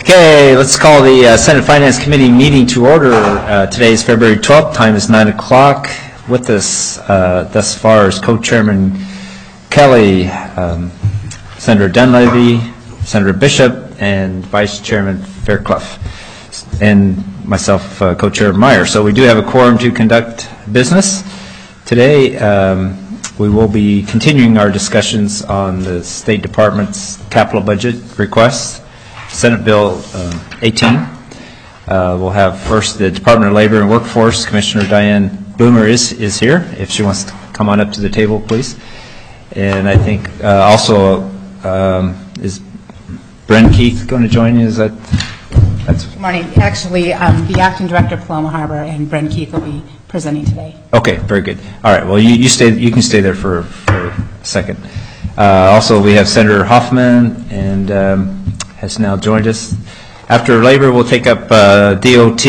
Okay, let's call the Senate Finance Committee meeting to order. Today is February 12th. Time is 9 o'clock. With us thus far is Co-Chairman Kelly, Senator Dunleavy, Senator Bishop, and Vice Chairman Fairclough, and myself, Co-Chair Meyer. So we do have a quorum to conduct business. Today, we will be continuing our discussions on the State Department's capital budget requests, Senate Bill 18. We'll have first the Department of Labor and Workforce. Commissioner Diane Bloomer is here. If she wants to come on up to the table, please. And I think also is Bren Keith going to join you? Is that? Good morning. Actually, the Acting Director, Paloma Harbor, and Bren Keith will be presenting today. Okay, very good. All right. Well, you stay. You can stay there for a second. Also, we have Senator Hoffman and has now joined us. After Labor, we'll take up DOT,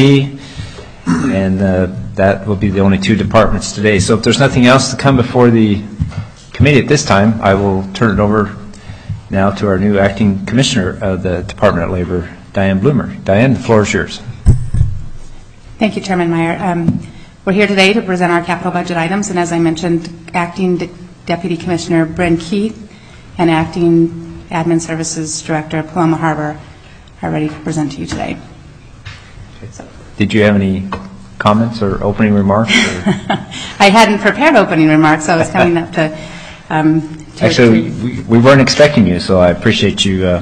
and that will be the only two departments today. So if there's nothing else to come before the committee at this time, I will turn it over now to our new Acting Commissioner of the Department of Labor, Diane Bloomer. Diane, the floor is yours. Thank you, Chairman Meyer. We're here today to present our capital budget items, and as I mentioned, Acting Deputy Commissioner Bren Keith and Acting Admin Services Director Paloma Harbor are ready to present to you today. So. Did you have any comments or opening remarks? I hadn't prepared opening remarks, so I was coming up to actually, we weren't expecting you, so I appreciate you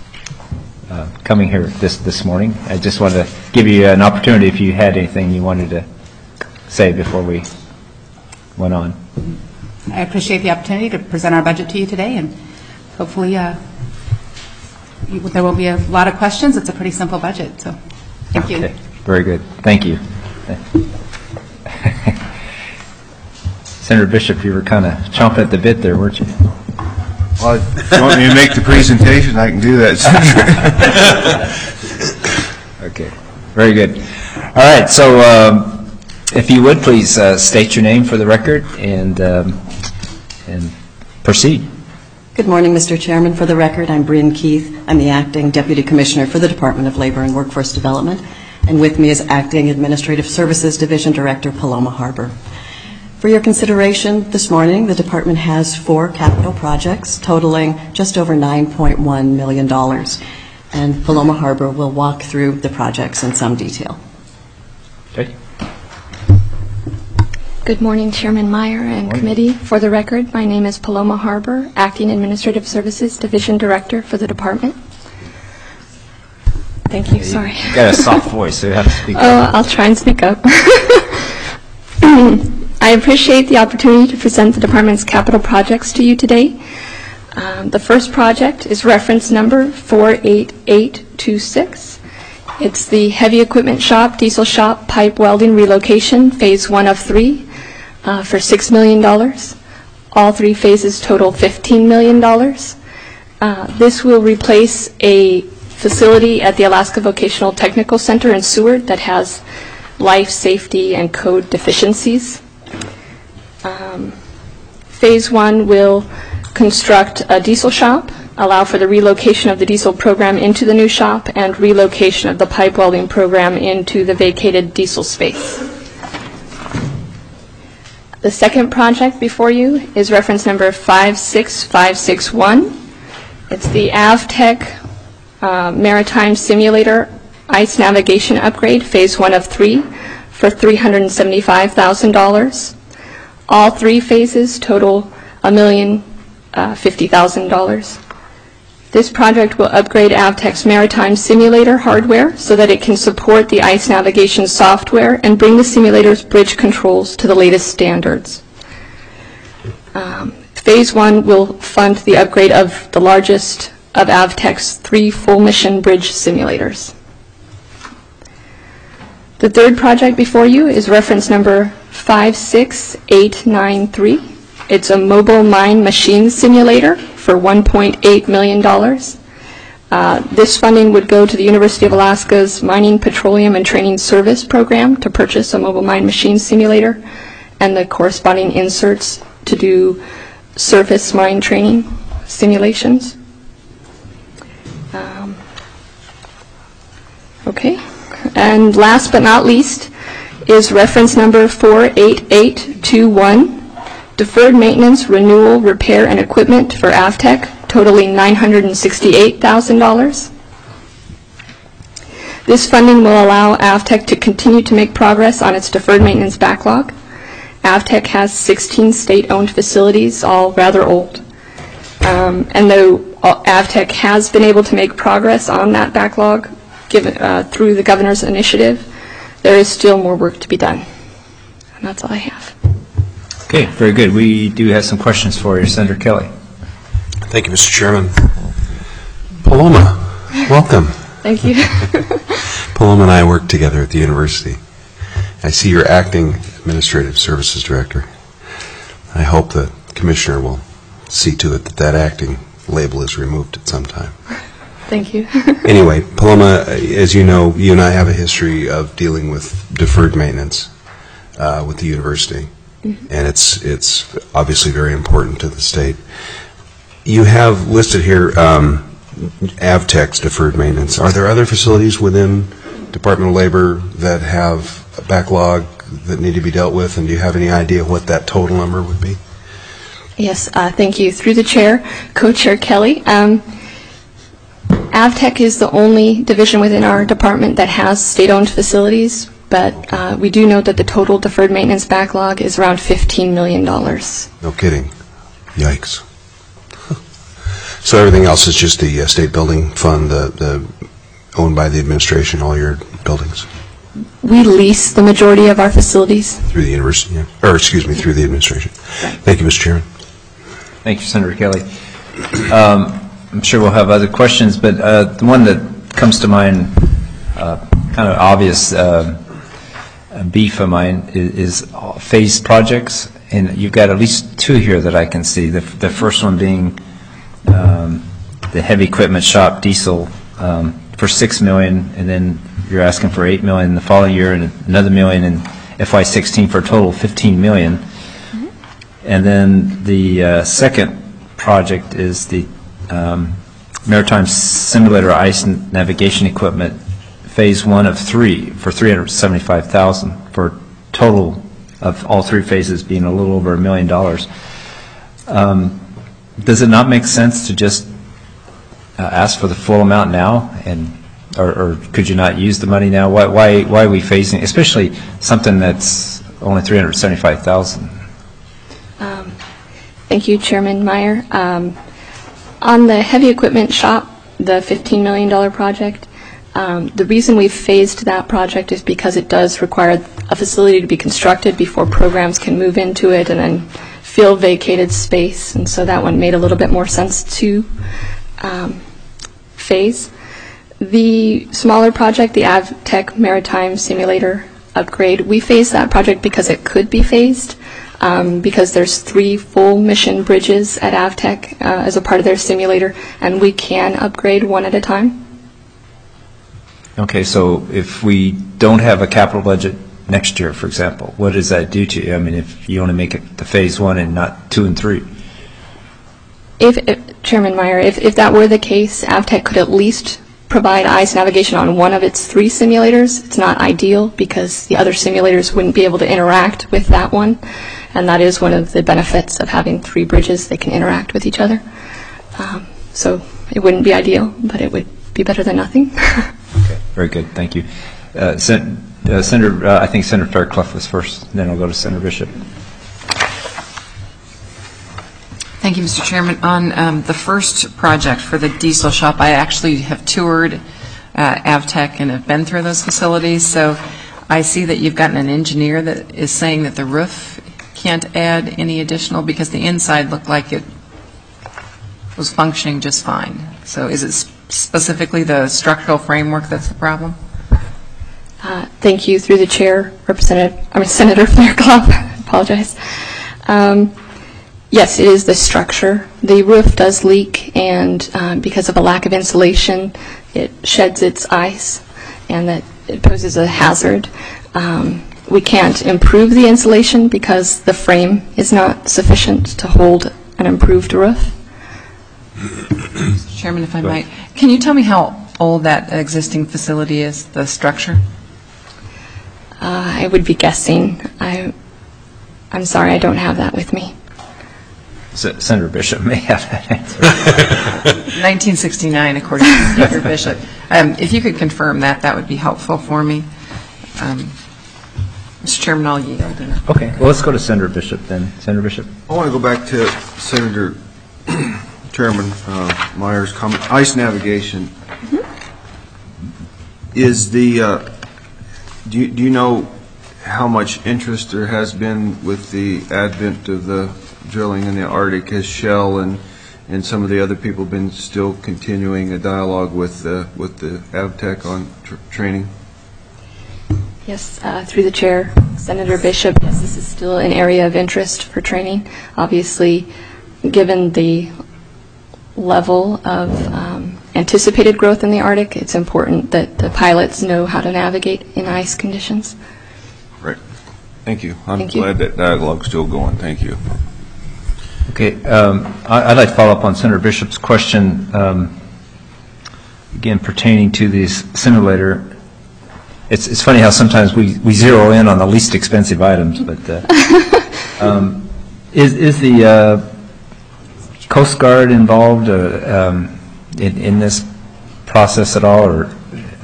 coming here this morning. I just wanted to give you an opportunity if you had anything you wanted to say before we went on. I appreciate the opportunity to present our budget to you today, and hopefully there will be a lot of questions. It's a pretty simple budget, so thank you. Okay. Very good. Thank you. Senator Bishop, you were kind of chomping at the bit there, weren't you? Well, if you want me to make the presentation, I can do that, Senator. Okay. Very good. All right. So if you would, please state your name for the record and proceed. Good morning, Mr. Chairman. For the record, I'm Bren Keith. I'm the Acting Deputy Commissioner for the Department of Labor and Workforce Development. And with me is Acting Administrative Services Division Director Paloma Harbor. For your consideration this morning, the department has 4 capital projects totaling just over $9.1 million. And Paloma Harbor will walk through the projects in some detail. Okay. Good morning, Chairman Meyer and committee. For the record, my name is Paloma Harbor, Acting Administrative Services Division Director for the department. Thank you. Sorry. You've got a soft voice, so you have to speak up. Oh, I'll try and speak up. I appreciate the opportunity to present the department's capital projects to you today. The first project is reference number 48826. It's the Heavy Equipment Shop, Diesel Shop, Pipe Welding Relocation, Phase 1 of 3, for $6 million. All 3 phases total $15 million. This will replace a facility at the Alaska Vocational Technical Center in Seward that has life, safety, and code deficiencies. Phase 1 will construct a diesel shop, allow for the relocation of the diesel program into the new shop, and relocation of the pipe welding program into the vacated diesel space. The second project before you is reference number 56561. It's the AvTech Maritime Simulator Ice Navigation Upgrade, Phase 1 of 3, for $375,000. All 3 phases total $1,050,000. This project will upgrade AvTech's Maritime Simulator hardware so that it can support the ice navigation software and bring the simulator's bridge controls to the latest standards. Phase 1 will fund the upgrade of the largest of AvTech's 3 full mission bridge simulators. The third project before you is reference number 56893. It's a mobile mine machine simulator for $1.8 million. This funding would go to the University of Alaska's Mining, Petroleum, and Training Service program to purchase a mobile mine machine simulator and the corresponding inserts to do surface mine training simulations. Okay. And last but not least is reference number 48821, deferred maintenance, renewal, repair, and equipment for AVTEC, totaling $968,000. This funding will allow AVTEC to continue to make progress on its deferred maintenance backlog. AVTEC has 16 state-owned facilities, all rather old. And though AVTEC has been able to make progress on that backlog through the governor's initiative, there is still more work to be done. And that's all I have. Okay, very good. We do have some questions for you, Senator Kelly. Thank you, Mr. Chairman. Paloma, welcome. Thank you. Paloma and I work together at the university. I see you're acting Administrative Services Director. I hope the Commissioner will see to it that that acting label is removed at some time. Thank you. Anyway, Paloma, as you know, you and I have a history of dealing with deferred maintenance with the university, and it's obviously very important to the state. You have listed here AVTEC's deferred maintenance. Are there other facilities within Department of Labor that have a backlog that need to be dealt with, and do you have any idea what that total number would be? Yes, thank you. Through the chair, Co-Chair Kelly, AVTEC is the only division within our department that has state-owned facilities, but we do know that the total deferred maintenance backlog is around $15 million. No kidding. Yikes. So everything else is just the state building fund, owned by the administration, all your buildings? We lease the majority of our facilities. Through the university, yeah. Or excuse me, through the administration. Right. Thank you, Mr. Chairman. Thank you, Senator Kelly. I'm sure we'll have other questions, but the one that comes to mind, kind of obvious beef of mine, is phased projects, and you've got at least two here that I can see. The first one being the heavy equipment shop diesel for $6 million, and then you're asking for $8 million the following year, and another $1 million in FY16 for a total of $15 million. Mm-hmm. And then the second project is the Maritime Simulator Ice Navigation Equipment, Phase 1 of 3 for $375,000 for a total of all three phases being a little over $1 million. Does it not make sense to just ask for the full amount now, or could you not use the money now? Why are we phasing, especially something that's only $375,000? Thank you, Chairman Meyer. On the heavy equipment shop, the $15 million project, the reason we've phased that project is because it does require a facility to be constructed before programs can move into it and then fill vacated space, and so that one made a little bit more sense to phase. The smaller project, the AVTEC Maritime Simulator Upgrade, we phased that project because it could be phased, because there's 3 full mission bridges at AVTEC as a part of their simulator, and we can upgrade one at a time. Okay, so if we don't have a capital budget next year, for example, what does that do to you? I mean, if you only make it to phase 1 and not 2 and 3? If Chairman Meyer, if that were the case, AVTEC could at least provide ice navigation on one of its 3 simulators. It's not ideal because the other simulators wouldn't be able to interact with that one, and that is one of the benefits of having 3 bridges. They can interact with each other. So it wouldn't be ideal, but it would be better than nothing. Okay, very good. Thank you. Senator, I think Senator Fairclough was first, then I'll go to Senator Bishop. Thank you, Mr. Chairman. On the first project for the diesel shop, I actually have toured AVTEC and have been through those facilities, so I see that you've gotten an engineer that is saying that the roof can't add any additional because the inside looked like it was functioning just fine. So is it specifically the structural framework that's the problem? Thank you. Through the chair, Senator Fairclough. I apologize. Yes, it is the structure. The roof does leak, and because of a lack of insulation, it sheds its ice, and that it poses a hazard. We can't improve the insulation because the frame is not sufficient to hold an improved roof. Mr. Chairman, if I might, can you tell me how old that existing facility is, the structure? I would be guessing. I'm sorry, I don't have that with me. Senator Bishop may have that answer. 1969, according to Senator Bishop. If you could confirm that, that would be helpful for me. Mr. Chairman, I'll yield. Okay, well, let's go to Senator Bishop then. Senator Bishop. I want to go back to Senator Chairman Meyer's comment. ICE navigation. Is the do you know how much interest there has been with the advent of the drilling in the Arctic? Has Shell and some of the other people been still continuing a dialogue with the AvTech on training? Yes, through the chair, Senator Bishop, yes, this is still an area of interest for training. Obviously, given the level of anticipated growth in the Arctic, it's important that the pilots know how to navigate in ice conditions. Right. Thank you. I'm Thank you. glad that dialogue's still going. Thank you. Okay, I'd like to follow up on Senator Bishop's question, again pertaining to this simulator. It's funny how sometimes we zero in on the least expensive items, but is the Coast Guard involved in this process at all, or?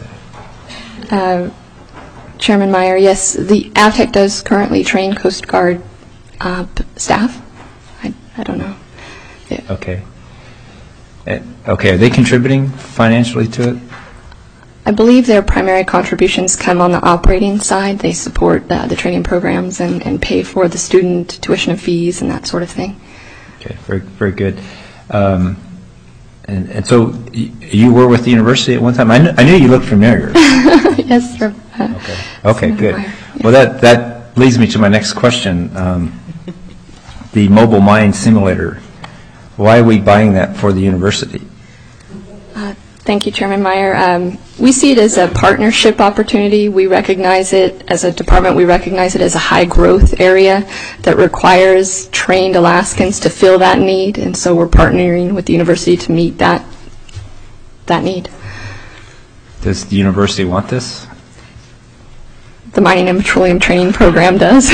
Chairman Meyer, yes, the AvTech does currently train Coast Guard staff. I don't know. Yeah. Okay. Okay, are they contributing financially to it? I believe their primary contributions come on the operating side. They support the training programs and pay for the student tuition and fees and that sort of thing. Okay, very, very good. And so you were with the university at one time? I knew you looked familiar. Yes, sir. Okay, good. Well, that leads me to my next question. The mobile mine simulator, why are we buying that for the university? Thank you, Chairman Meyer. We see it as a partnership opportunity. We recognize it as a department. We recognize it as a high-growth area that requires trained Alaskans to fill that need, and so we're partnering with the university to meet that need. Does the university want this? The Mining and Petroleum Training Program does.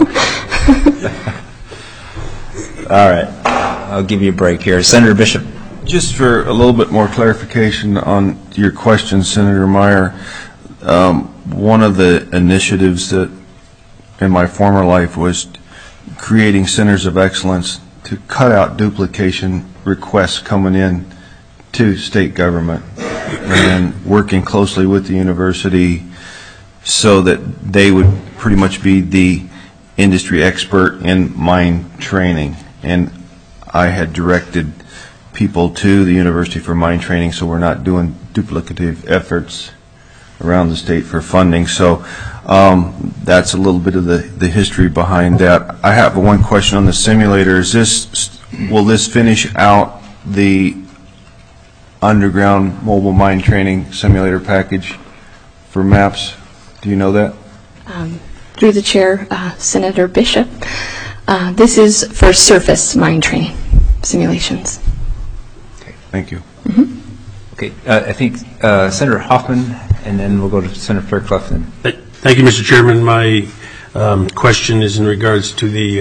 All right. I'll give you a break here. Senator Bishop. Just for a little bit more clarification on your question, Senator Meyer, one of the initiatives that in my former life was creating centers of excellence to cut out duplication requests coming in to state government and working closely with the university so that they would pretty much be the industry expert in mine training. And I had directed people to the University for Mine Training, so we're not doing duplicative efforts around the state for funding. So that's a little bit of the history behind that. I have one question on the simulator. Will this finish out the underground mobile mine training simulator package for MAPS? Do you know that? Through the chair, Senator Bishop, this is for surface mine training simulations. Thank you. Mm-hmm. Okay, I think Senator Hoffman, and then we'll go to Senator Fairclough. Thank you, Mr. Chairman. My question is in regards to the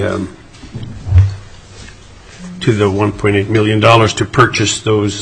$1.8 million to purchase those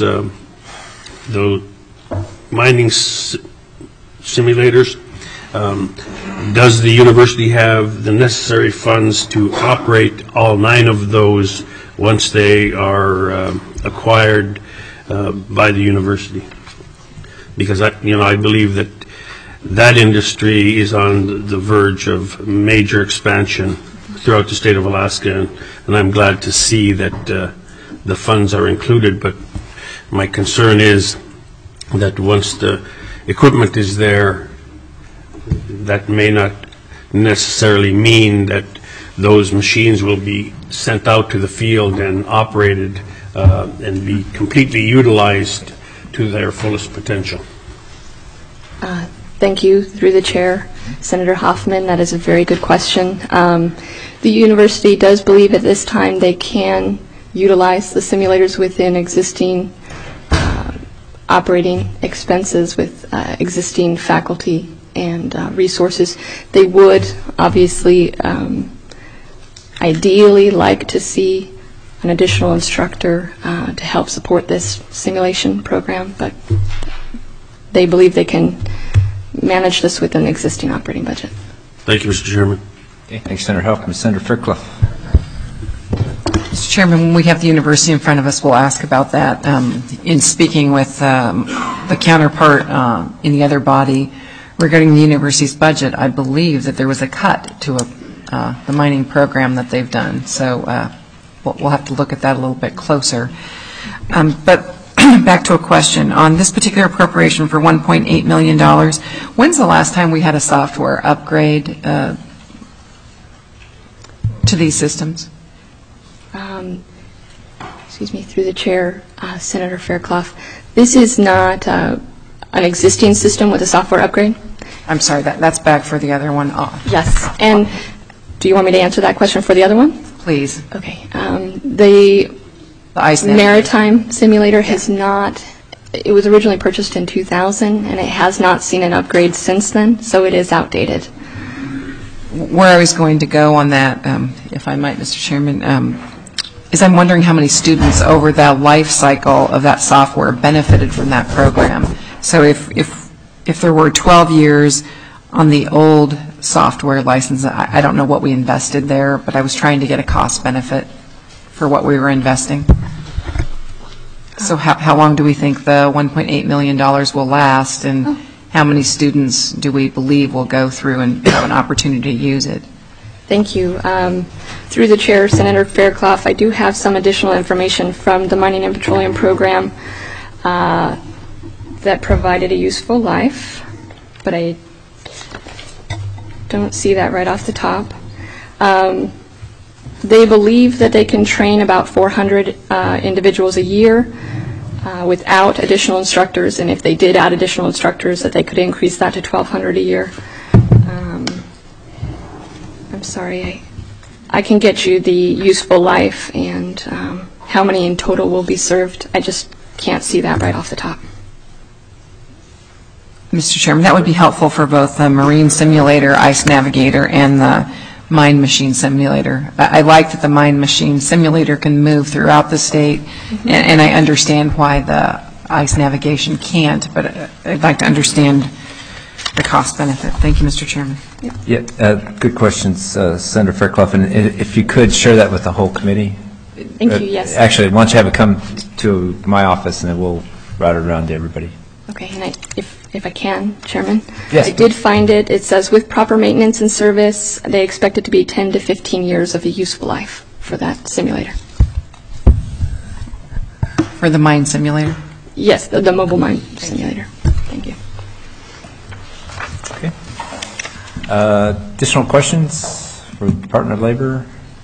mining simulators. Does the university have the necessary funds to operate all 9 of those once they are acquired by the university? Because I believe that industry is on the verge of major expansion throughout the state of Alaska, and I'm glad to see that the funds are included. But my concern is that once the equipment is there, that may not necessarily mean that those machines will be sent out to the field and operated and be completely utilized to their fullest potential. Thank you. Through the chair, Senator Hoffman, that is a very good question. The university does believe at this time they can utilize the simulators within existing operating expenses with existing faculty and resources. They would obviously ideally like to see an additional instructor to help support this simulation program, but they believe they can manage this with an existing operating budget. Thank you, Mr. Chairman. Okay, thanks, Senator Helkam. Senator Fairclough. Mr. Chairman, when we have the university in front of us, we'll ask about that. In speaking with the counterpart in the other body regarding the university's budget, I believe that there was a cut to the mining program that they've done. So we'll have to look at that a little bit closer. But back to a question. On this particular appropriation for $1.8 million, when's the last time we had a software upgrade to these systems? Excuse me, through the chair, Senator Fairclough. This is not an existing system with a software upgrade? I'm sorry, that's back for the other one. Oh. Yes. And do you want me to answer that question for the other one? Please. Okay. The ICE maritime simulator has not, it was originally purchased in 2000, and it has not seen an upgrade since then, so it is outdated. Where I was going to go on that, if I might, Mr. Chairman, is I'm wondering how many students over the life cycle of that software benefited from that program. So if there were 12 years on the old software license, I don't know what we invested there, but I was trying to get a cost benefit for what we were investing. So how long do we think the $1.8 million will last, and how many students do we believe will go through and have an opportunity to use it? Thank you. Through the chair, Senator Fairclough, I do have some additional information from the Mining and Petroleum Program that provided a useful life, but I don't see that right off the top. They believe that they can train about 400 individuals a year without additional instructors, and if they did add additional instructors, that they could increase that to 1,200 a year. I'm sorry, I can get you the useful life and how many in total will be served. I just can't see that right off the top. Mr. Chairman, that would be helpful for both the Marine Simulator, Ice Navigator, and the Mine Machine Simulator. I like that the Mine Machine Simulator can move throughout the state, and I understand why the Ice Navigation can't, but I'd like to understand the cost benefit. Thank you, Mr. Chairman. Yeah, good questions, Senator Fairclough. And if you could share that with the whole committee. Thank you, yes. Actually, why don't you have it come to my office, and then we'll route it around to everybody. Okay, and if I can, Chairman. Yes. I did find it. It says with proper maintenance and service, they expect it to be 10 to 15 years of a useful life for that simulator. For the mine simulator? Yes, the mobile mine simulator. Thank you. Okay. Additional questions for the Department of Labor?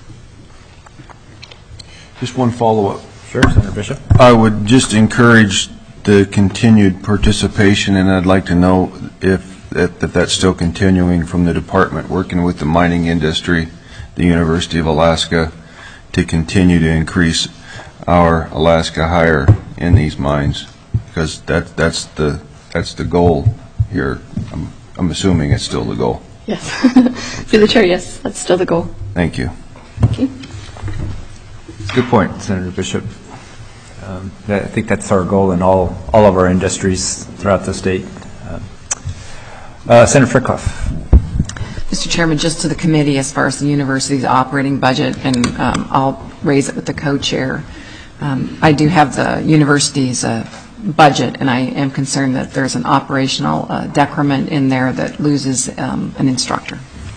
Just one follow-up. Sure, Senator Bishop. I would just encourage the continued participation, and I'd like to know if that's still continuing from the department working with the mining industry, the University of Alaska, to continue to increase our Alaska hire in these mines, because that's the goal here. I'm assuming it's still the goal. Yes. Through the chair, yes, that's still the goal. Thank you. Thank you. Good point, Senator Bishop. I think that's our goal in all of our industries throughout the state. Senator Fairclough. Mr. Chairman, just to the committee as far as the university's operating budget, and I'll raise it with the co-chair. I do have the university's budget, and I am concerned that there's an operational decrement in there that loses an instructor.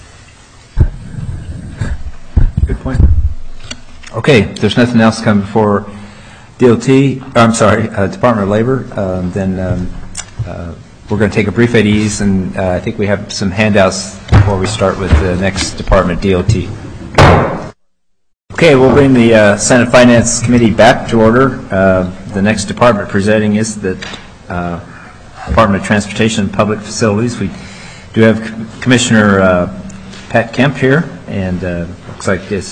Good point. Okay, if there's nothing else coming before Department of Labor, then we're going to take a brief at ease, and I think we have some handouts before we start with the next department, DOT. Okay, we'll bring the Senate Finance Committee back to order. The next department presenting is the Department of Transportation and Public Facilities. We do have Commissioner Pat Kemp here, and looks like it's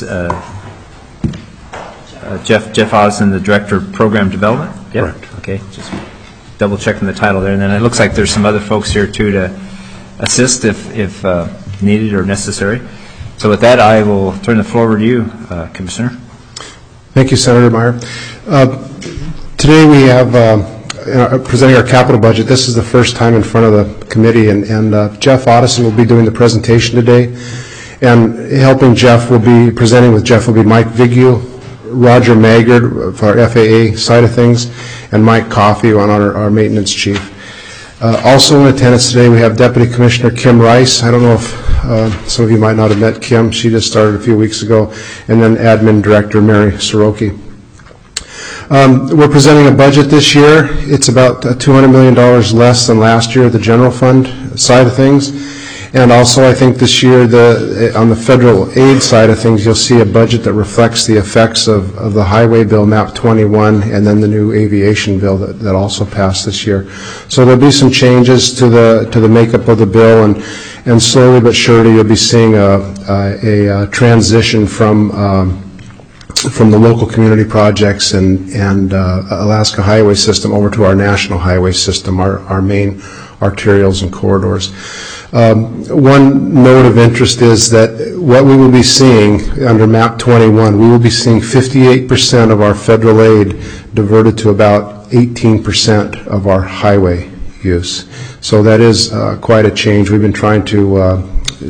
Jeff Osden, the Director of Program Development. Yep. Correct. Okay. double checking the title there. And then it looks like there's some other folks here too to assist if needed or necessary. So with that, I will turn the floor over to you, Commissioner. Thank you, Senator Meyer. Today we have presenting our capital budget. This is the first time in front of the committee, and Jeff Otteson will be doing the presentation today. And helping Jeff will be, presenting with Jeff will be Mike Vigu, Roger Maggard for our FAA side of things, and Mike Coffey, our maintenance chief. Also in attendance today we have Deputy Commissioner Kim Rice. I don't know if some of you might not have met Kim. She just started a few weeks ago. And then Admin Director Mary Soroki. We're presenting a budget this year. It's about $200 million less than last year, the general fund side of things. And also, I think this year, on the federal aid side of things, you'll see a budget that reflects the effects of the highway bill, MAP 21, and then the new aviation bill that also passed this year. So there'll be some changes to the makeup of the bill, and slowly but surely you'll be seeing a transition from the local community projects and Alaska Highway System over to our national highway system, our main arterials and corridors. One note of interest is that what we will be seeing under MAP 21, we will be seeing 58% of our federal aid diverted to about 18% of our highway use. So that is quite a change. We've been trying to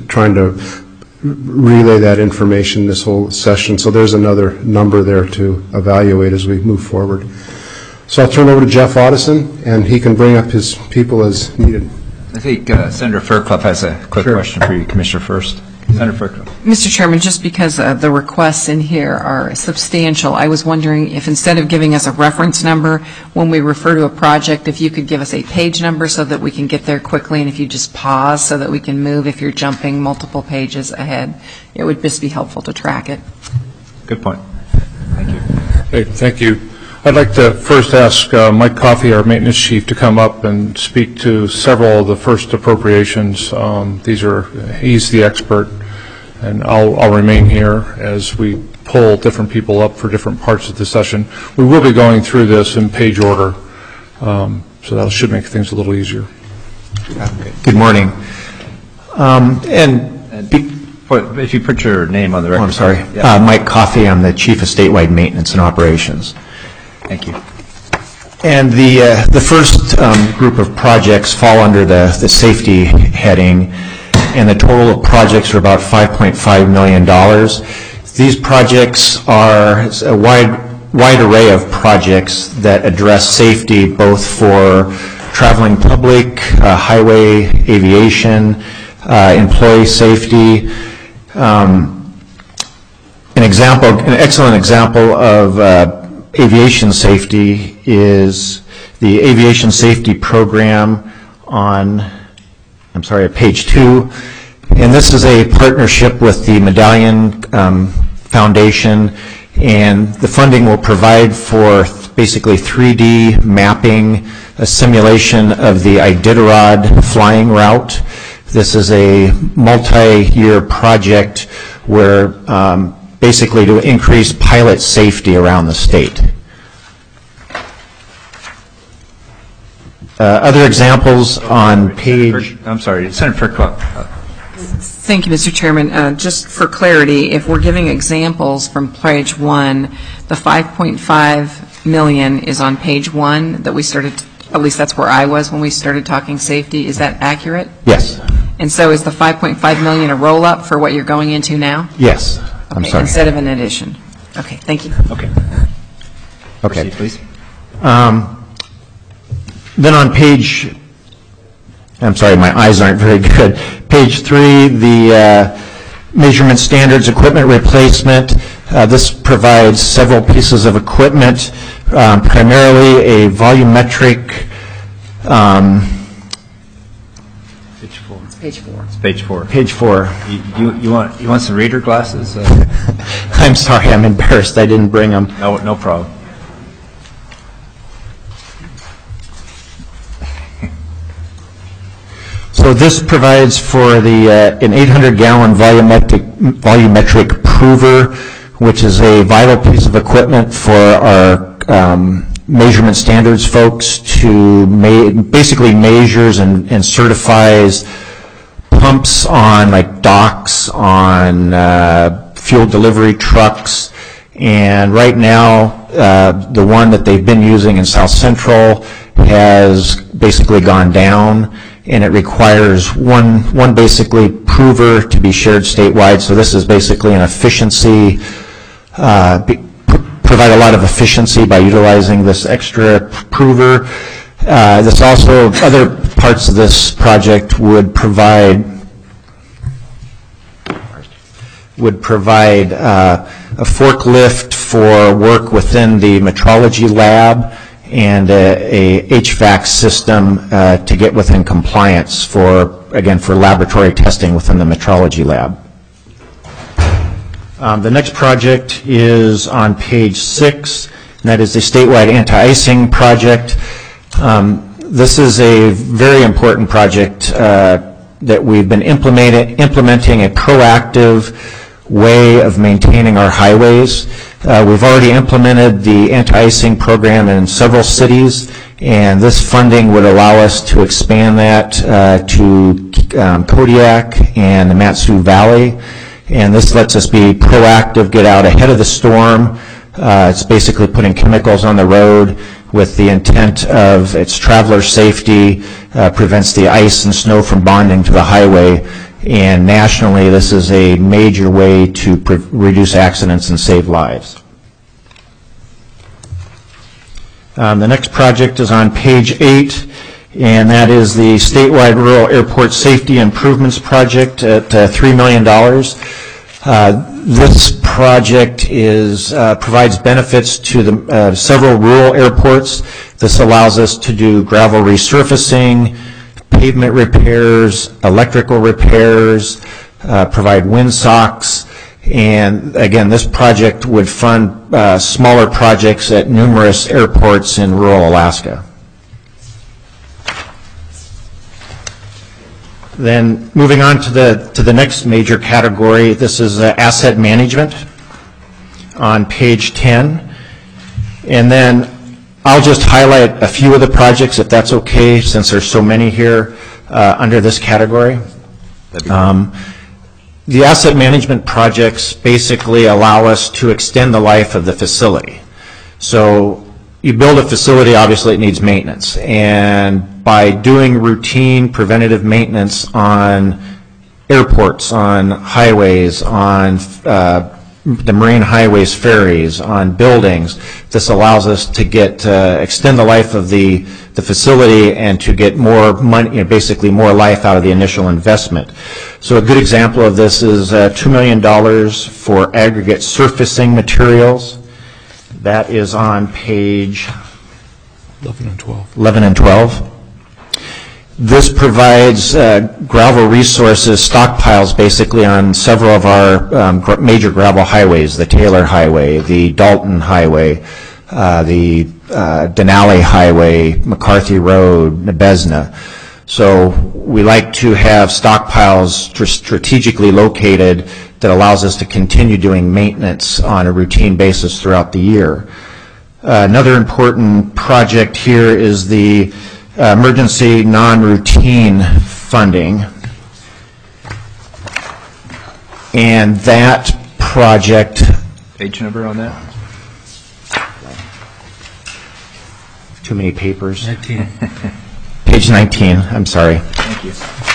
relay that information this whole session. So there's another number there to evaluate as we move forward. So I'll turn over to Jeff Otteson, and he can bring up his people as needed. I think Senator Fairclough has a quick question for you, Commissioner, first. Senator Fairclough. Mr. Chairman, just because the requests in here are substantial, I was wondering if instead of giving us a reference number when we refer to a project, if you could give us a page number so that we can get there quickly, and if you just pause so that we can move if you're jumping multiple pages ahead, it would just be helpful to track it. Good point. Thank you. Hey, thank you. I'd like to first ask Mike Coffey, our maintenance chief, to come up and speak to several of the first appropriations. He's the expert, and I'll remain here as we pull different people up for different parts of the session. We will be going through this in page order, so that should make things a little easier. Good morning. If you put your name on the record. Oh, I'm sorry. Yeah. Mike Coffey. I'm the chief of statewide maintenance and operations. Thank you. And the first group of projects fall under the safety heading, and the total of projects are about $5.5 million. These projects are a wide array of projects that address safety both for traveling public, highway, aviation, employee safety. An excellent example of aviation safety is the aviation safety program on, page 2. And this is a partnership with the Medallion Foundation, and the funding will provide for basically 3D mapping, a simulation of the Iditarod flying route. This is a multi-year project where basically to increase pilot safety around the state. Other examples on page... I'm sorry, Senator Fairclough. Thank you, Mr. Chairman. Just for clarity, if we're giving examples from page 1, the $5.5 million is on page 1 that we started, at least that's where I was when we started talking safety. Is that accurate? Yes. And so is the $5.5 million a roll-up for what you're going into now? Yes. I'm sorry. Instead of an addition. Okay, thank you. Okay. Okay. Proceed, please. Then on page, I'm sorry, my eyes aren't very good. Page 3, the measurement standards equipment replacement. This provides several pieces of equipment, primarily a volumetric. Page 4. It's page 4. It's page 4. Page 4. You want some reader glasses? I'm sorry, I'm embarrassed. I didn't bring them. No problem. So this provides for an 800-gallon volumetric prover, which is a vital piece of equipment for our measurement standards folks to basically measures and certifies pumps on like docks, on fuel delivery trucks, and right now the one that they've been using in South Central has basically gone down, and it requires one basically prover to be shared statewide. So this is basically an efficiency, provide a lot of efficiency by utilizing this extra prover. This also, other parts of this project would provide a forklift for work within the metrology lab and a HVAC system to get within compliance for laboratory testing within the metrology lab. The next project is on page 6, and that is the statewide anti-icing project. This is a very important project that we've been implementing a proactive way of maintaining our highways. We've already implemented the anti-icing program in several cities, and this funding would allow us to expand that to Kodiak and the Mat-Su Valley. And this lets us be proactive, get out ahead of the storm. It's basically putting chemicals on the road with the intent of its traveler safety, prevents the ice and snow from bonding to the highway. And nationally, this is a major way to reduce accidents and save lives. The next project is on page 8, and that is the statewide rural airport safety improvements project at $3 million. This project provides benefits to the several rural airports. This allows us to do gravel resurfacing, pavement repairs, electrical repairs, provide windsocks, and again, this project would fund smaller projects at numerous airports in rural Alaska. Then moving on to the next major category, this is asset management on page 10. And then I'll just highlight a few of the projects, if that's okay, since there's so many here under this category. The asset management projects basically allow us to extend the life of the facility. So you build a facility, obviously it needs maintenance. And by doing routine preventative maintenance on airports, on highways, on the marine highways, ferries, on buildings, this allows us to extend the life of the facility and to get more money, basically more life out of the initial investment. So a good example of this is $2 million for aggregate surfacing materials. That is on page 11 and 12. This provides gravel resources, stockpiles basically on several of our major gravel highways, the Taylor Highway, the Dalton Highway, the Denali Highway, McCarthy Road, Nebezna. So we like to have stockpiles strategically located that allows us to continue doing maintenance on a routine basis throughout the year. Another important project here is the emergency non-routine funding. And that project... Page number on that? Too many papers. 19. Page 19, I'm sorry. Thank you.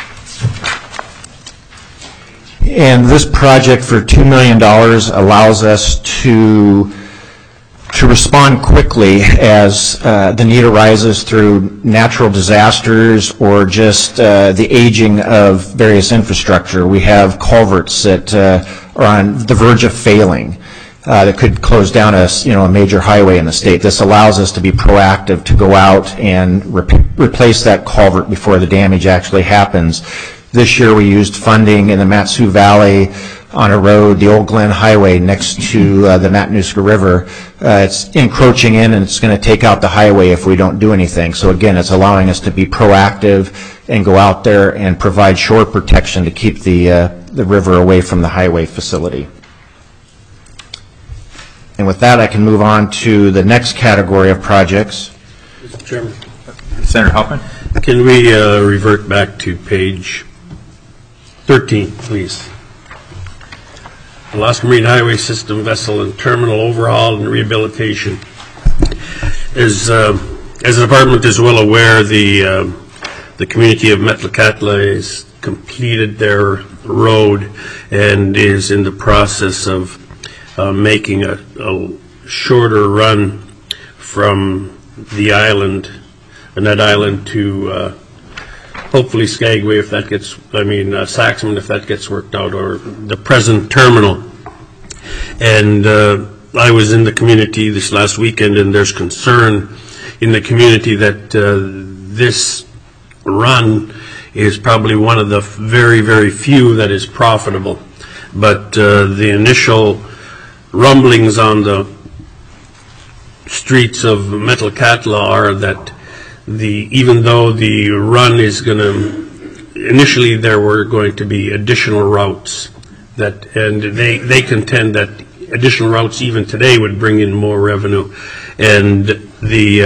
And this project for $2 million allows us to respond quickly as the need arises through natural disasters or just the aging of various infrastructure. We have culverts that are on the verge of failing that could close down a major highway in the state. This allows us to be proactive, to go out and replace that culvert before the damage actually happens. This year we used funding in the Mat-Su Valley on a road, the Old Glen Highway, next to the Matanuska River. It's encroaching in and it's going to take out the highway if we don't do anything. So again, it's allowing us to be proactive and go out there and provide shore protection to keep the river away from the highway facility. And with that, I can move on to the next category of projects. Mr. Chairman. Senator Hoffman? Can we revert back to page 13, please? Alaska Marine Highway System vessel and terminal overhaul and rehabilitation. As the department is well aware, the community of Metlakatla has completed their road and is in the process of making a shorter run from the island, Annette Island, to hopefully Skagway, if that gets, Saxon, if that gets worked out, or the present terminal. And I was in the community this last weekend, and there's concern in the community that this run is probably one of the very, very few that is profitable. But the initial rumblings on the streets of Metlakatla are that even though the run is going to, initially there were going to be additional routes, and they contend that additional routes even today would bring in more revenue, and the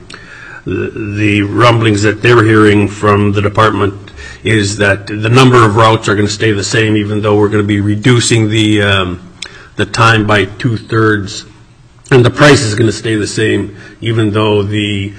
rumblings that they're hearing from the department is that the number of routes are going to stay the same, even though we're going to be reducing the time by 2/3, and the price is going to stay the same, even though the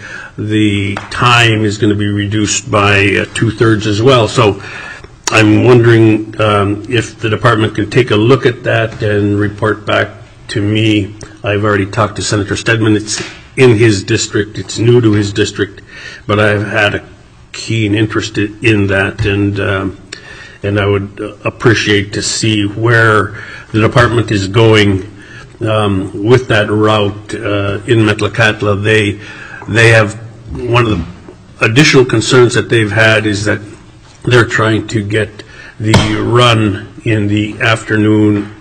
time is going to be reduced by 2/3 as well. So I'm wondering if the department can take a look at that and report back to me. I've already talked to Senator Stedman. It's in his district. It's new to his district, but I've had a keen interest in that, and I would appreciate to see where the department is going with that route in Metlakatla. They have, one of the additional concerns that they've had is that they're trying to get the run in the afternoon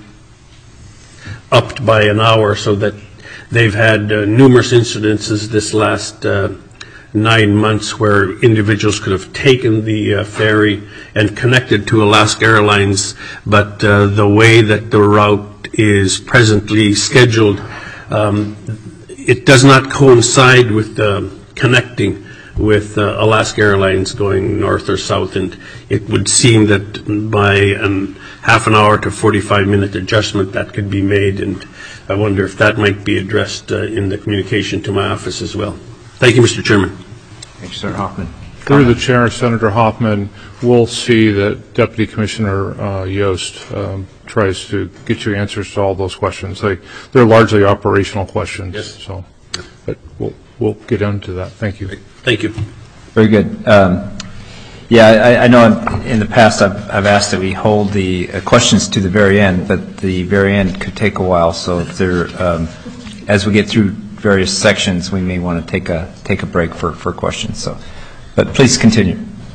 upped by an hour, so that they've had numerous incidences this last 9 months where individuals could have taken the ferry and connected to Alaska Airlines, but the way that the route is presently scheduled, it does not coincide with connecting with Alaska Airlines going north or south, and it would seem that by half an hour to 45-minute adjustment that could be made, and I wonder if that might be addressed in the communication to my office as well. Thank you, Mr. Chairman. Thank you, Senator Hoffman. Through the chair, Senator Hoffman, we'll see that Deputy Commissioner Yost tries to get you answers to all those questions. They're largely operational questions. Yes. So, but we'll get into that. Thank you. Thank you. Very good. I know in the past I've asked that we hold the questions to the very end, but the very end could take a while. So if there, as we get through various sections, we may want to take a break for questions. So, but please continue.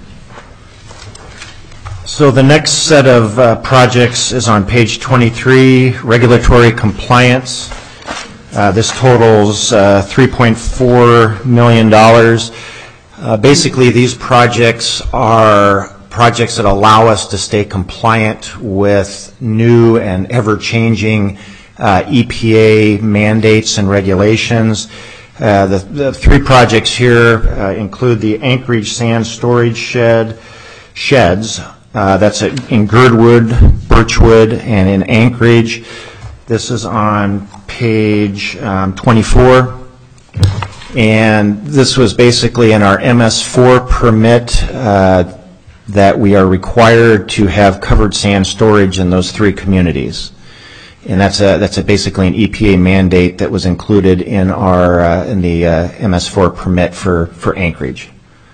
So the next set of projects is on page 23, regulatory compliance. This totals $3.4 million. Basically, these projects are projects that allow us to stay compliant with new and ever-changing EPA mandates and regulations. The three projects here include the Anchorage Sand Storage Sheds. That's in Girdwood, Birchwood, and in Anchorage. This is on page 24. And this was basically in our MS4 permit that we are required to have covered sand storage in those three communities. And that's basically an EPA mandate that was included in our in the MS4 permit for Anchorage.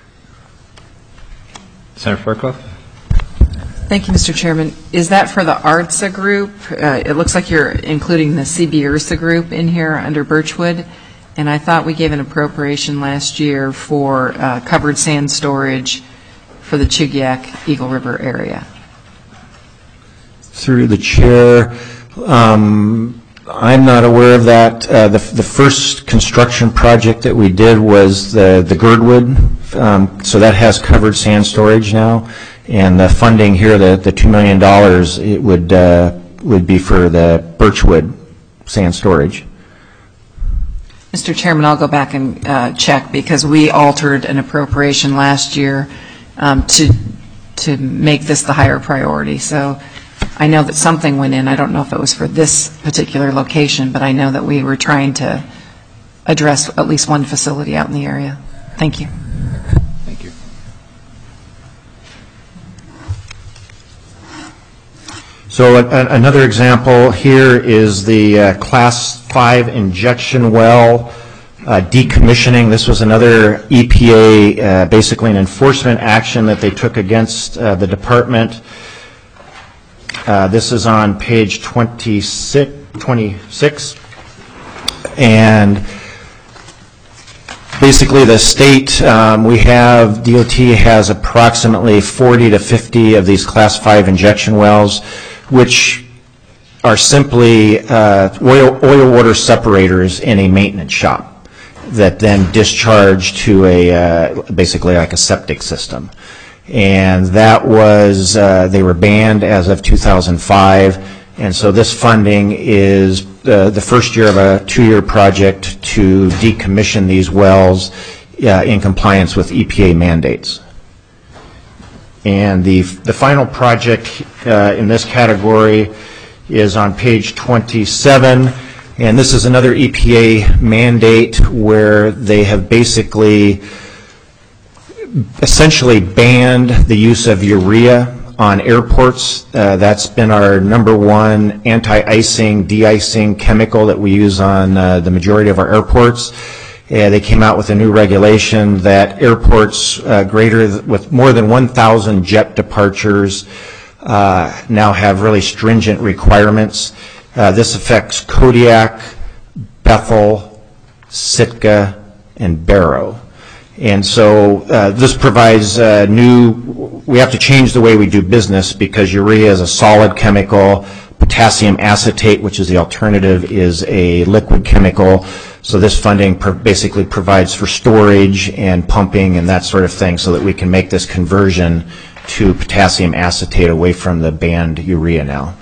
Senator Fairclough? Thank you, Mr. Chairman. Is that for the ARTSA group? It looks like you're including the CB URSA group in here under Birchwood, and I thought we gave an appropriation last year for covered sand storage for the Chugiak Eagle River area. Through the chair, I'm not aware of that. The first construction project that we did was the Girdwood, so that has covered sand storage now. And the funding here, the $2 million, it would be for the Birchwood sand storage. Mr. Chairman, I'll go back and check, because we altered an appropriation last year to make this the higher priority. So I know that something went in. I don't know if it was for this particular location, but I know that we were trying to address at least one facility out in the area. Thank you. Thank you. So another example here is the Class 5 injection well decommissioning. This was another EPA, basically an enforcement action that they took against the department. This is on page 26. And basically the state, DOT has approximately 40 to 50 of these Class 5 injection wells, which are simply oil water separators in a maintenance shop that then discharge to basically like a septic system. And that was, they were banned as of 2005. And so this funding is the first year of a 2-year project to decommission these wells in compliance with EPA mandates. And the final project in this category is on page 27. And this is another EPA mandate where they have basically essentially banned the use of urea on airports. That's been our #1 anti-icing, de-icing chemical that we use on the majority of our airports. They came out with a new regulation that airports with more than 1,000 jet departures now have really stringent requirements. This affects Kodiak, Bethel, Sitka, and Barrow. And so this provides we have to change the way we do business, because urea is a solid chemical. Potassium acetate, which is the alternative, is a liquid chemical. So this funding basically provides for storage and pumping and that sort of thing, so that we can make this conversion to potassium acetate away from the banned urea now.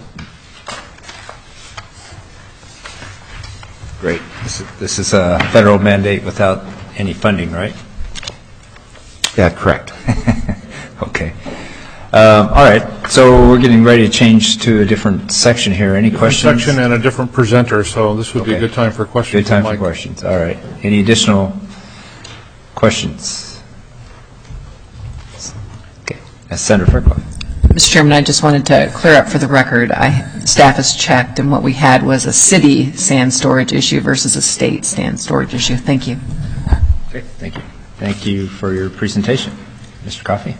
Great. This is a federal mandate without any funding, right? Yeah, correct. Okay. All right. So we're getting ready to change to a different section here. Any questions? Section and a different presenter, so this would be a good time for questions. Good time for questions. All right. Any additional questions? Okay. Senator Fairclough. Mr. Chairman, I just wanted to clear up for the record. Staff has checked, and what we had was a city sand storage issue versus a state sand storage issue. Thank you. Okay. Thank you. Thank you for your presentation. Mr. Coffey.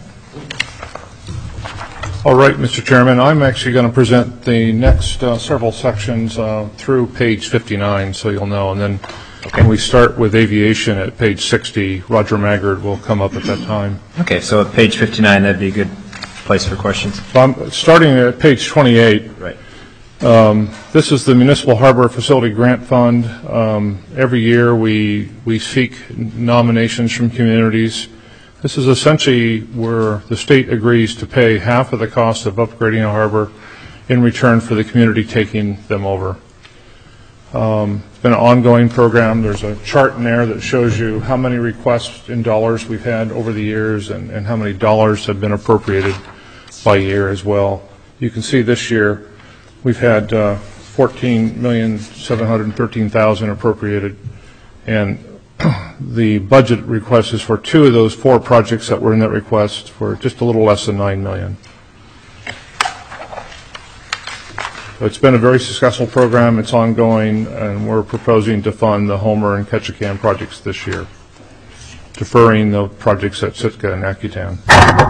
All right, Mr. Chairman, I'm actually going to present the next several sections through page 59, so you'll know. And then when we start with aviation at page 60, Roger Maggard will come up at that time. Okay, so at page 59, that'd be a good place for questions. So I'm starting at page 28. Right. This is the Municipal Harbor Facility Grant Fund. Every year we seek nominations from communities. This is essentially where the state agrees to pay half of the cost of upgrading a harbor in return for the community taking them over. It's been an ongoing program. There's a chart in there that shows you how many requests in dollars we've had over the years and how many dollars have been appropriated by year as well. You can see this year we've had $14,713,000 appropriated, and the budget request is for 2 of those 4 projects that were in that request for just a little less than $9 million. So it's been a very successful program. It's ongoing, and we're proposing to fund the Homer and Ketchikan projects this year, deferring the projects at Sitka and Akutan.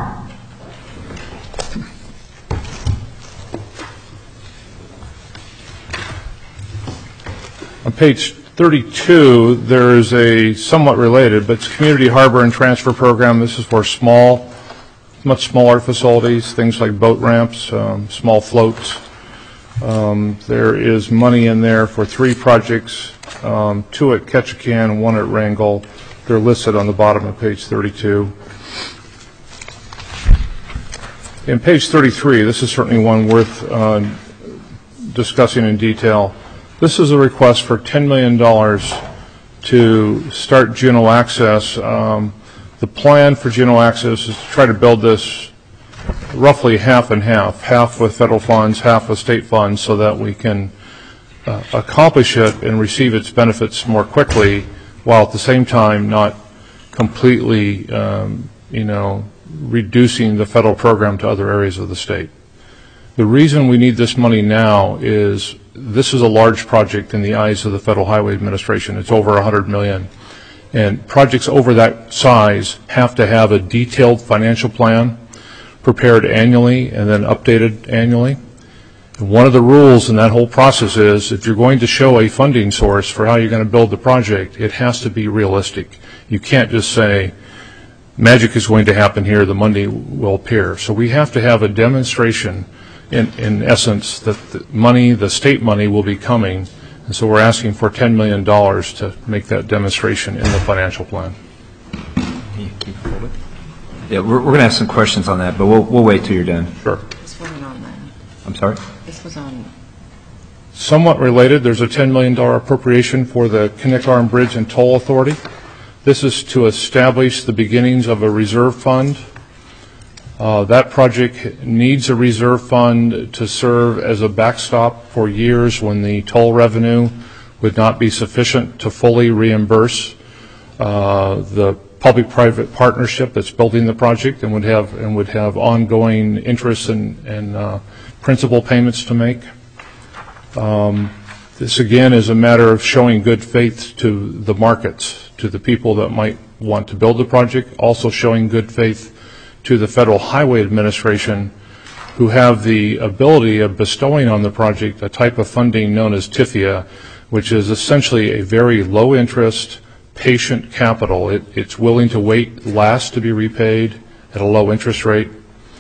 On page 32, there is a somewhat related, but it's Community Harbor and Transfer Program. This is for much smaller facilities, things like boat ramps, small floats. There is money in there for 3 projects, 2 at Ketchikan, 1 at Wrangell. They're listed on the bottom of page 32. In page 33, this is certainly one worth discussing in detail. This is a request for $10 million to start Juneau Access. The plan for Juneau Access is to try to build this roughly half and half with federal funds, half with state funds, so that we can accomplish it and receive its benefits more quickly, while at the same time not completely, reducing the federal program to other areas of the state. The reason we need this money now is this is a large project in the eyes of the Federal Highway Administration. It's over $100 million. And projects over that size have to have a detailed financial plan prepared annually and then updated annually. And one of the rules in that whole process is if you're going to show a funding source for how you're going to build the project, it has to be realistic. You can't just say, magic is going to happen here, the money will appear. So we have to have a demonstration, in essence, that the state money will be coming. And so we're asking for $10 million to make that demonstration in the financial plan. Yeah, we're going to have some questions on that, but we'll wait till you're done. Sure. This wasn't on that. I'm sorry? This was on. Somewhat related, there's a $10 million appropriation for the Connect Arm Bridge and Toll Authority. This is to establish the beginnings of a reserve fund. That project needs a reserve fund to serve as a backstop for years when the toll revenue would not be sufficient to fully reimburse the public-private partnership that's building the project and would have ongoing interest and principal payments to make. This again is a matter of showing good faith to the markets, to the people that might want to build the project, also showing good faith to the Federal Highway Administration, who have the ability of bestowing on the project a type of funding known as TIFIA, which is essentially a very low interest, patient capital. It's willing to last to be repaid at a low interest rate.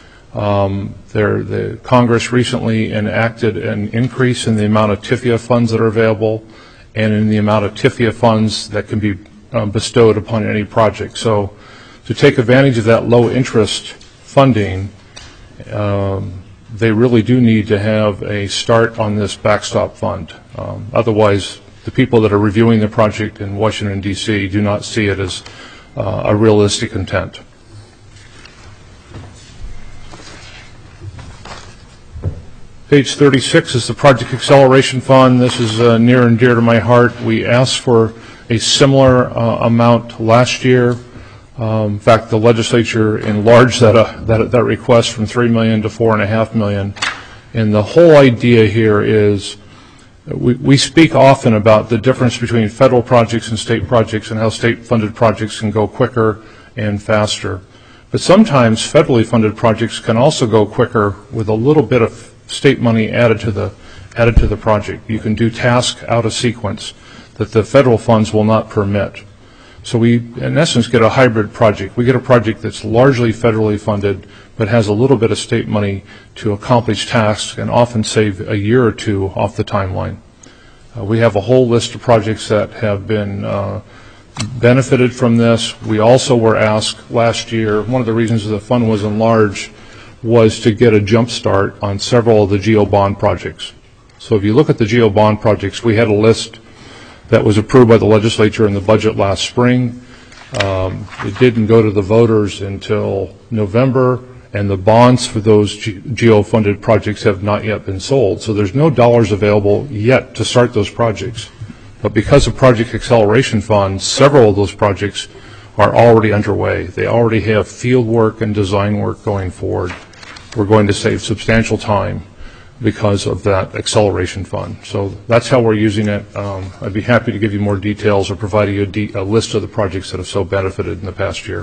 The Congress recently enacted an increase in the amount of TIFIA funds that are available and in the amount of TIFIA funds that can be bestowed upon any project. So to take advantage of that low interest funding, they really do need to have a start on this backstop fund. Otherwise, the people that are reviewing the project in Washington, D.C. do not see it as a realistic intent. Page 36 is the Project Acceleration Fund. This is near and dear to my heart. We asked for a similar amount last year. In fact, the legislature enlarged that request from $3 million to $4.5 million. And the whole idea here is we speak often about the difference between federal projects and state projects and how state-funded projects can go quicker and faster. But sometimes federally funded projects can also go quicker with a little bit of state money added to the project. You can do tasks out of sequence that the federal funds will not permit. So we, in essence, get a hybrid project. We get a project that's largely federally funded, but has a little bit of state money to accomplish tasks and often save a year or two off the timeline. We have a whole list of projects that have been benefited from this. We also were asked last year, one of the reasons the fund was enlarged was to get a jump start on several of the GEO bond projects. So if you look at the GEO bond projects, we had a list that was approved by the legislature in the budget last spring. It didn't go to the voters until November, and the bonds for those GEO-funded projects have not yet been sold. So there's no dollars available yet to start those projects. But because of Project Acceleration Fund, several of those projects are already underway. They already have field work and design work going forward. We're going to save substantial time because of that acceleration fund. So that's how we're using it. I'd be happy to give you more details or provide you a list of the projects that have so benefited in the past year.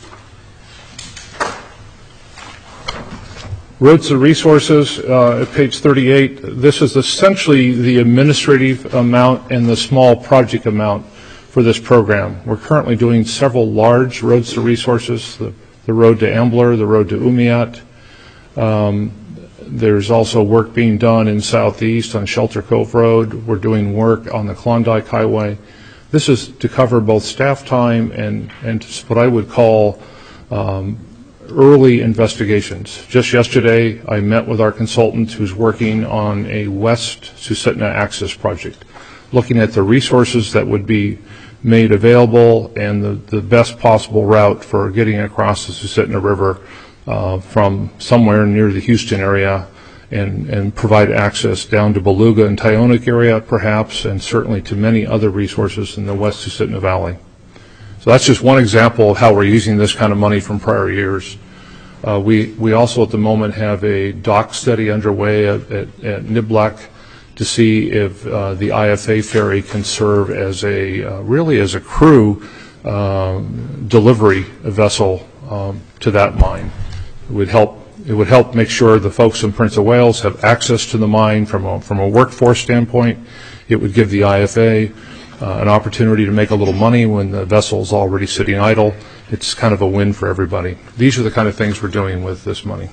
Roads to Resources at page 38. This is essentially the administrative amount and the small project amount for this program. We're currently doing several large Roads to Resources, the road to Ambler, the road to Umiat. There's also work being done in Southeast on Shelter Cove Road. We're doing work on the Klondike Highway. This is to cover both staff time and what I would call early investigations. Just yesterday, I met with our consultant who's working on a West Susitna Access project. looking at the resources that would be made available and the best possible route for getting across the Susitna River from somewhere near the Houston area and provide access down to Beluga and Tyonek area perhaps, and certainly to many other resources in the West Susitna Valley. So that's just one example of how we're using this kind of money from prior years. We also at the moment have a dock study underway at Niblack to see if the IFA ferry can serve as really as a crew delivery vessel to that mine. It would help make sure the folks in Prince of Wales have access to the mine from a workforce standpoint. It would give the IFA an opportunity to make a little money when the vessel is already sitting idle. It's kind of a win for everybody. These are the kind of things we're doing with this money.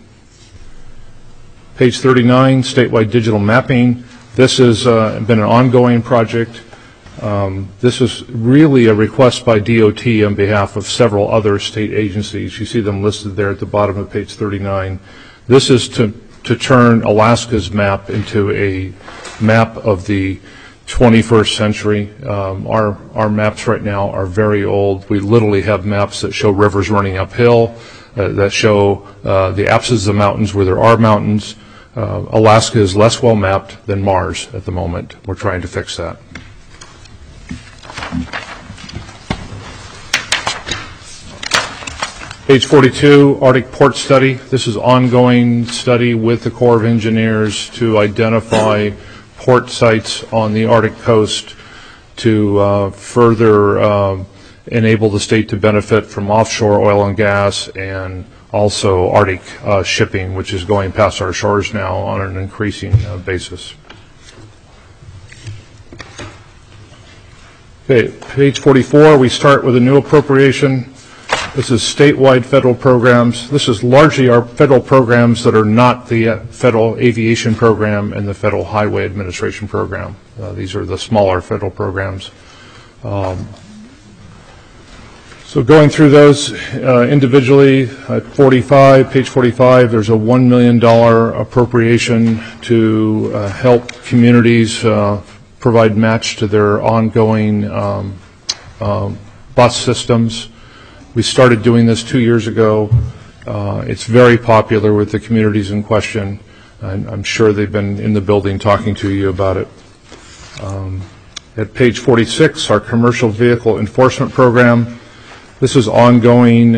Page 39, statewide digital mapping. This has been an ongoing project. This is really a request by DOT on behalf of several other state agencies. You see them listed there at the bottom of page 39. This is to turn Alaska's map into a map of the 21st century. Our maps right now are very old. We literally have maps that show rivers running uphill, that show the absence of mountains where there are mountains. Alaska is less well mapped than Mars at the moment. We're trying to fix that. Page 42, Arctic Port Study. This is ongoing study with the Corps of Engineers to identify port sites on the Arctic coast to further enable the state to benefit from offshore oil and gas and also Arctic shipping, which is going past our shores now on an increasing basis. Okay, page 44, we start with a new appropriation. This is statewide federal programs. This is largely our federal programs that are not the Federal Aviation Program and the Federal Highway Administration Program. These are the smaller federal programs. So going through those individually, at page 45, there's a $1 million appropriation to help communities provide match to their ongoing bus systems. We started doing this 2 years ago. It's very popular with the communities in question. I'm sure they've been in the building talking to you about it. At page 46, our commercial vehicle enforcement program. This is ongoing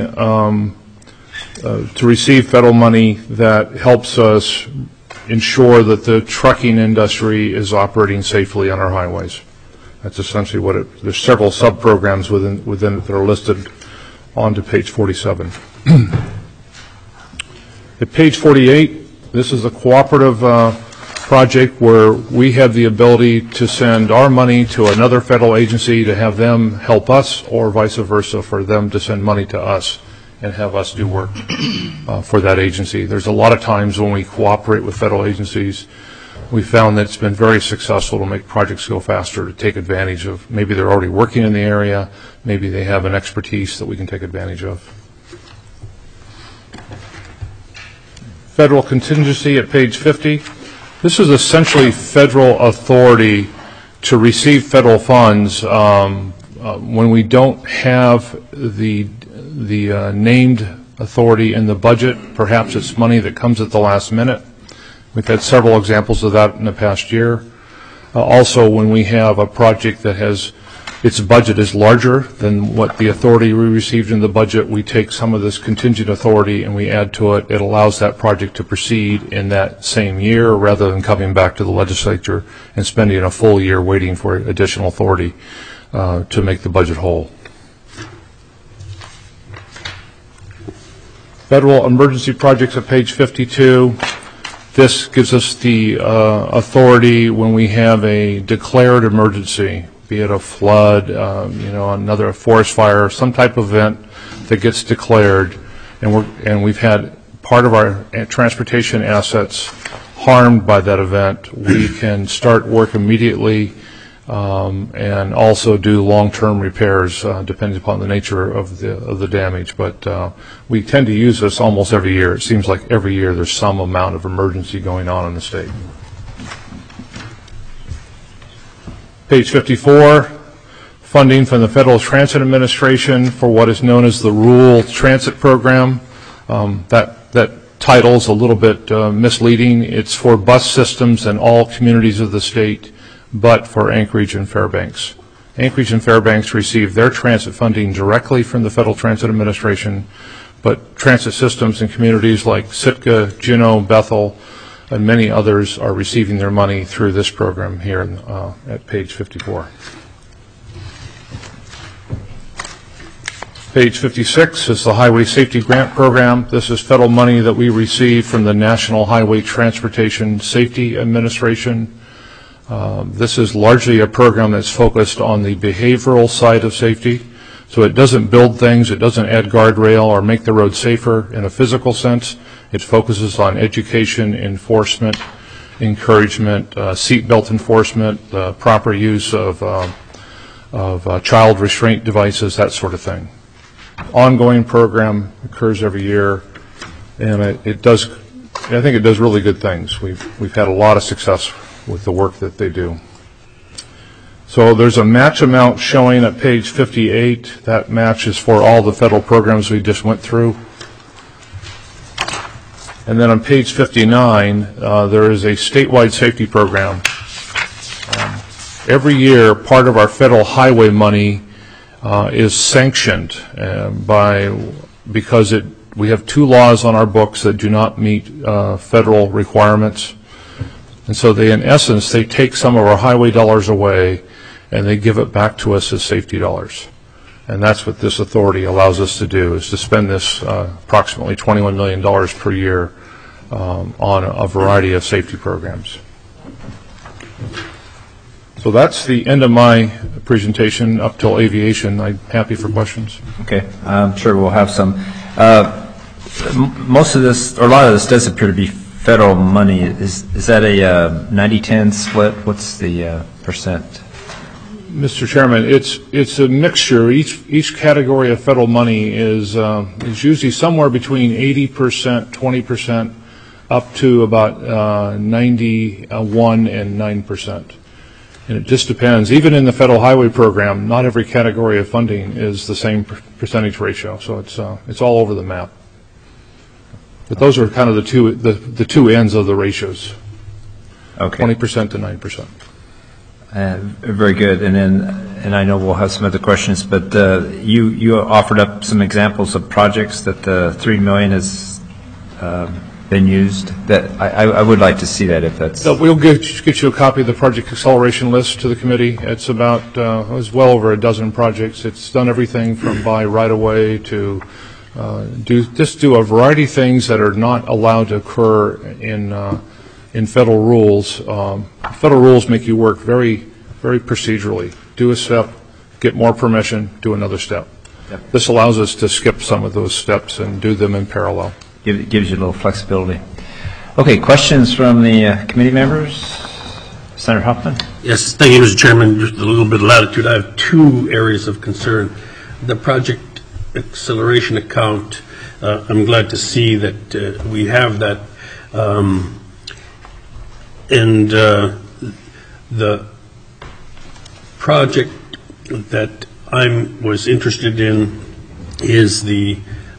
to receive federal money that helps us ensure that the trucking industry is operating safely on our highways. That's essentially what it, there's several sub-programs within it that are listed onto page 47. At page 48, this is a cooperative project where we have the ability to send our money to another federal agency to have them help us, or vice versa, for them to send money to us and have us do work for that agency. There's a lot of times when we cooperate with federal agencies, we found that it's been very successful to make projects go faster, to take advantage of, maybe they're already working in the area, maybe they have an expertise that we can take advantage of. Federal contingency at page 50. This is essentially federal authority to receive federal funds when we don't have the named authority in the budget. Perhaps it's money that comes at the last minute. We've had several examples of that in the past year. Also, when we have a project that has its budget is larger than what the authority we received in the budget, we take some of this contingent authority and we add to it. It allows that project to proceed in that same year rather than coming back to the legislature and spending a full year waiting for additional authority to make the budget whole. Federal emergency projects at page 52. This gives us the authority when we have a declared emergency, be it a flood, another forest fire, some type of event that gets declared, and we've had part of our transportation assets harmed by that event. We can start work immediately and also do long-term repairs depending upon the nature of the damage. But we tend to use this almost every year. It seems like every year there's some amount of emergency going on in the state. Page 54, funding from the Federal Transit Administration for what is known as the Rural Transit Program. That title's a little bit misleading. It's for bus systems in all communities of the state, but for Anchorage and Fairbanks. Anchorage and Fairbanks receive their transit funding directly from the Federal Transit Administration, but transit systems in communities like Sitka, Juneau, Bethel, and many others are receiving their money through this program here at page 54. Page 56 is the Highway Safety Grant Program. This is federal money that we receive from the National Highway Transportation Safety Administration. This is largely a program that's focused on the behavioral side of safety. So it doesn't build things, it doesn't add guardrail or make the road safer in a physical sense. It focuses on education, enforcement, encouragement, seatbelt enforcement, proper use of child restraint devices, that sort of thing. Ongoing program occurs every year, and I think it does really good things. We've had a lot of success with the work that they do. So there's a match amount showing at page 58. That match is for all the federal programs we just went through. And then on page 59, there is a statewide safety program. Every year, part of our federal highway money is sanctioned because we have 2 laws on our books that do not meet federal requirements. And so in essence, they take some of our highway dollars away and they give it back to us as safety dollars. And that's what this authority allows us to do, is to spend this approximately $21 million per year on a variety of safety programs. So that's the end of my presentation up till aviation. I'm happy for questions. Okay, I'm sure we'll have some. Most of this, or a lot of this, does appear to be federal money. Is that a 90-10 split? What's the percent? Mr. Chairman, it's a mixture. Each category of federal money is usually somewhere between 80%, 20%, up to about 91 and 9%. And it just depends. Even in the federal highway program, not every category of funding is the same percentage ratio. So it's all over the map. But those are kind of the two ends of the ratios. Okay. 20% to 9%. Very good. And I know we'll have some other questions, but you offered up some examples of projects that the $3 million has been used. That I would like to see that, if that's. So we'll get you a copy of the project acceleration list to the committee. It's about it's well over a dozen projects. It's done everything from buy right away to do a variety of things that are not allowed to occur in federal rules. Federal rules make you work very, very procedurally. Do a step, get more permission, do another step. Yep. This allows us to skip some of those steps and do them in parallel. Gives you a little flexibility. Okay, questions from the committee members? Senator Huffman? Yes, thank you, Mr. Chairman. Just a little bit of latitude. I have 2 areas of concern. The project acceleration account, I'm glad to see that we have that. And the project that I was interested in is the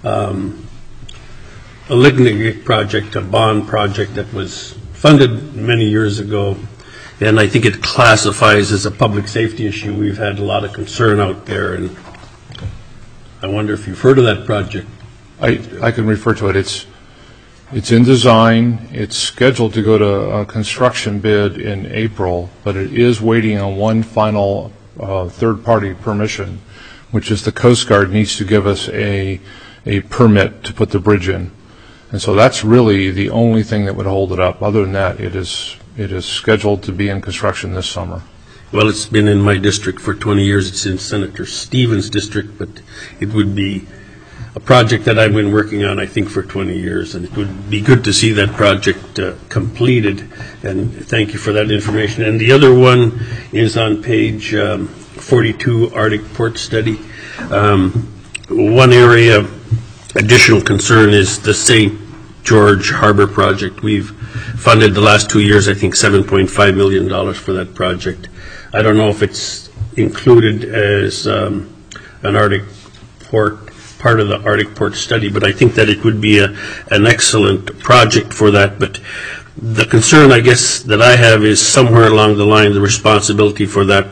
Alignagik project, a bond project that was funded many years ago, and I think it classifies as a public safety issue. We've had a lot of concern out there, and I wonder if you've heard of that project. I can refer to it. It's in design. It's scheduled to go to a construction bid in April, but it is waiting on one final third-party permission, which is the Coast Guard needs to give us a permit to put the bridge in. And so that's really the only thing that would hold it up. Other than that, it is scheduled to be in construction this summer. Well, it's been in my district for 20 years. It's in Senator Stevens' district, but it would be a project that I've been working on, I think, for 20 years, and it would be good to see that project completed, and thank you for that information. And the other one is on page 42, Arctic Port Study. One area additional concern is the St. George Harbor project. We've funded the last 2 years, I think, $7.5 million for that project. I don't know if it's included as an Arctic port, part of the Arctic port study, but I think that it would be an excellent project for that. But the concern, I guess, that I have is somewhere along the line, the responsibility for that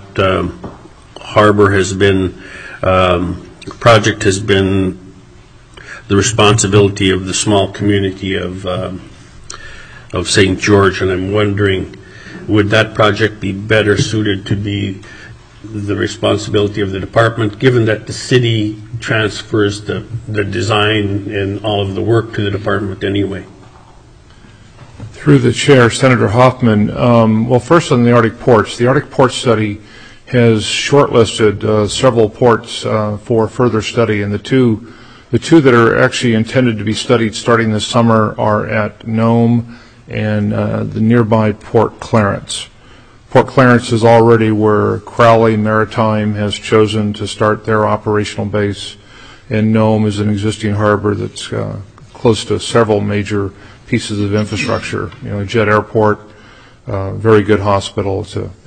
harbor has been, project has been the responsibility of the small community of St. George, and I'm wondering, would that project be better suited to be the responsibility of the department, given that the city transfers the design and all of the work to the department anyway? Through the chair, Senator Hoffman, well, first on the Arctic ports, the Arctic port study has shortlisted several ports for further study, and the two that are actually intended to be studied starting this summer are at Nome and the nearby Port Clarence. Port Clarence is already where Crowley Maritime has chosen to start their operational base, and Nome is an existing harbor that's close to several major pieces of infrastructure. You know, a jet airport, very good hospital.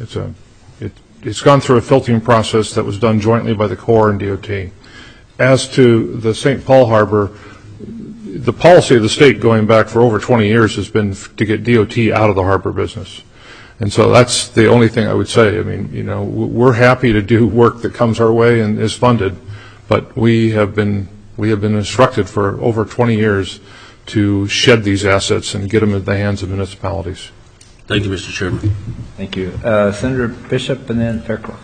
It's gone through a filtering process that was done jointly by the Corps and DOT. As to the St. Paul Harbor, the policy of the state going back for over 20 years has been to get DOT out of the harbor business. And so that's the only thing I would say. I mean, you know, we're happy to do work that comes our way and is funded, but we have been instructed for over 20 years to shed these assets and get them in the hands of municipalities. Thank you, Mr. Chairman. Thank you. Senator Bishop and then Fairclough.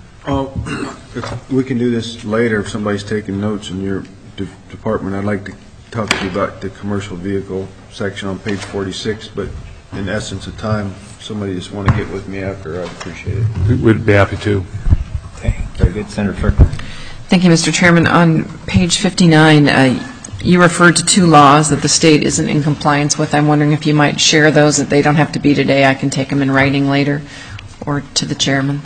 We can do this later if somebody's taking notes in your department. I'd like to talk to you about the commercial vehicle section on page 46, but in essence of time, if somebody just want to get with me after, I'd appreciate it. We'd be happy to. Okay, very good. Senator Fairclough. Thank you, Mr. Chairman. On page 59, you referred to two laws that the state isn't in compliance with. I'm wondering if you might share those, that they don't have to be today. I can take them in writing later, or to the chairman.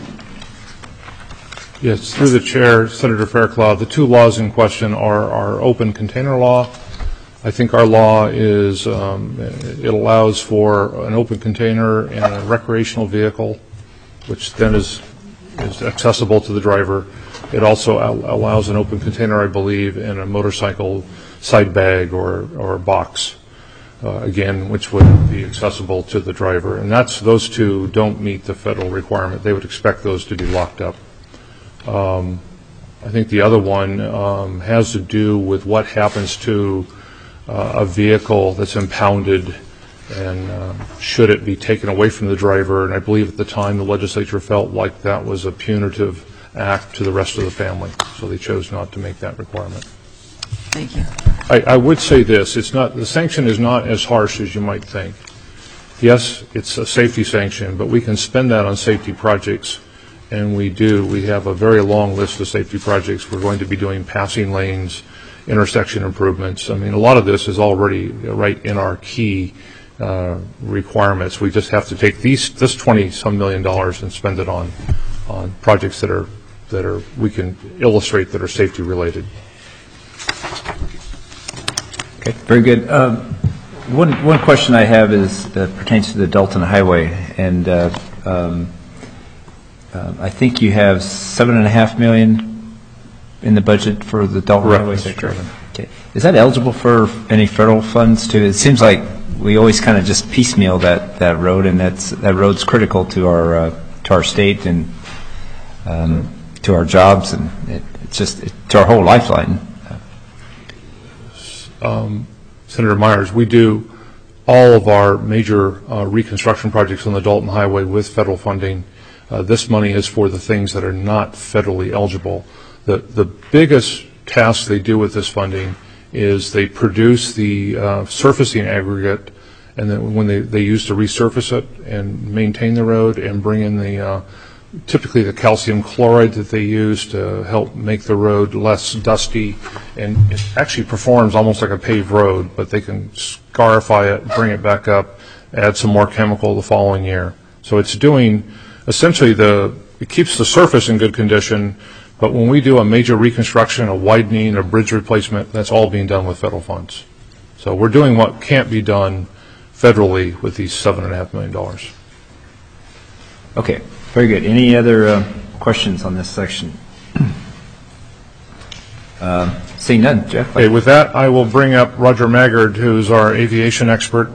Yes, through the chair, Senator Fairclough, the two laws in question are our open container law. I think our law is, it allows for an open container and a recreational vehicle, which then is accessible to the driver. It also allows an open container, I believe, in a motorcycle side bag or box, again, which would be accessible to the driver. And those two don't meet the federal requirement. They would expect those to be locked up. I think the other one has to do with what happens to a vehicle that's impounded and should it be taken away from the driver. And I believe at the time the legislature felt like that was a punitive act to the rest of the family, so they chose not to make that requirement. Thank you. I would say this, the sanction is not as harsh as you might think. Yes, it's a safety sanction, but we can spend that on safety projects, and we do. We have a very long list of safety projects. We're going to be doing passing lanes, intersection improvements. I mean, a lot of this is already right in our key requirements. We just have to take this $20-some million and spend it on projects that we can illustrate that are safety related. Okay, very good. One question I have is pertains to the Dalton Highway, and I think you have $7.5 million in the budget for the Dalton Highway sector. Okay, is that eligible for any federal funds too? It seems like we always kind of just piecemeal that road, and that road's critical to our state and to our jobs, and it's to our whole lifeline. Senator Myers, we do all of our major reconstruction projects on the Dalton Highway with federal funding. This money is for the things that are not federally eligible. The biggest task they do with this funding is they produce the surfacing aggregate, and then when they use to resurface it and maintain the road and bring in typically the calcium chloride that they use to help make the road less dusty, and it actually performs almost like a paved road, but they can scarify it, bring it back up, add some more chemical the following year. So it's doing, essentially, it keeps the surface in good condition, but when we do a major reconstruction, a widening, a bridge replacement, that's all being done with federal funds. So we're doing what can't be done federally with these $7.5 million. Okay. Very good. Any other questions on this section? Seeing none, Jeff? Okay, with that, I will bring up Roger Maggard, who's our aviation expert.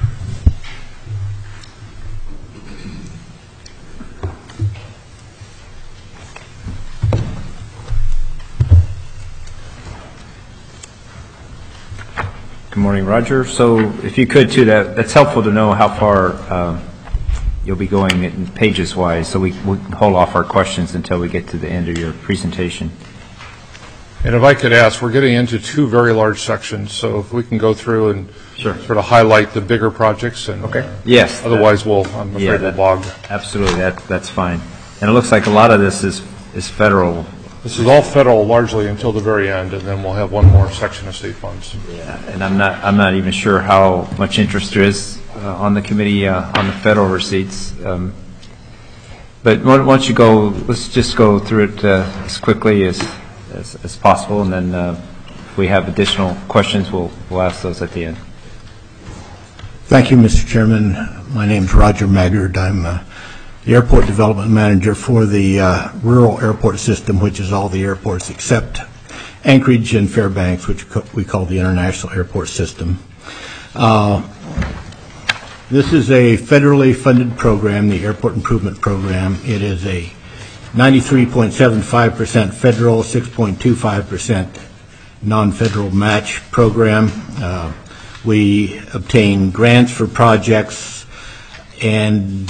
Good morning, Roger. So if you could, too, that's helpful to know how far you'll be going in pages-wise, so we can hold off our questions until we get to the end of your presentation. And if I could ask, we're getting into two very large sections, so if we can go through and sure. sort of highlight the bigger projects. And okay. Yes. Otherwise, I'm afraid we'll bog. Absolutely. That's fine. And it looks like a lot of this is federal. This is all federal largely until the very end, and then we'll have one more section of state funds. Yeah, and I'm not even sure how much interest there is on the committee on the federal receipts. But once you go, let's just go through it as quickly as possible, and then if we have additional questions, we'll ask those at the end. Thank you, Mr. Chairman. My name is Roger Maggard. I'm the Airport Development Manager for the rural airport system, which is all the airports except Anchorage and Fairbanks, which we call the International Airport System. This is a federally funded program, the Airport Improvement Program. It is a 93.75% federal, 6.25% non-federal match program. We obtain grants for projects, and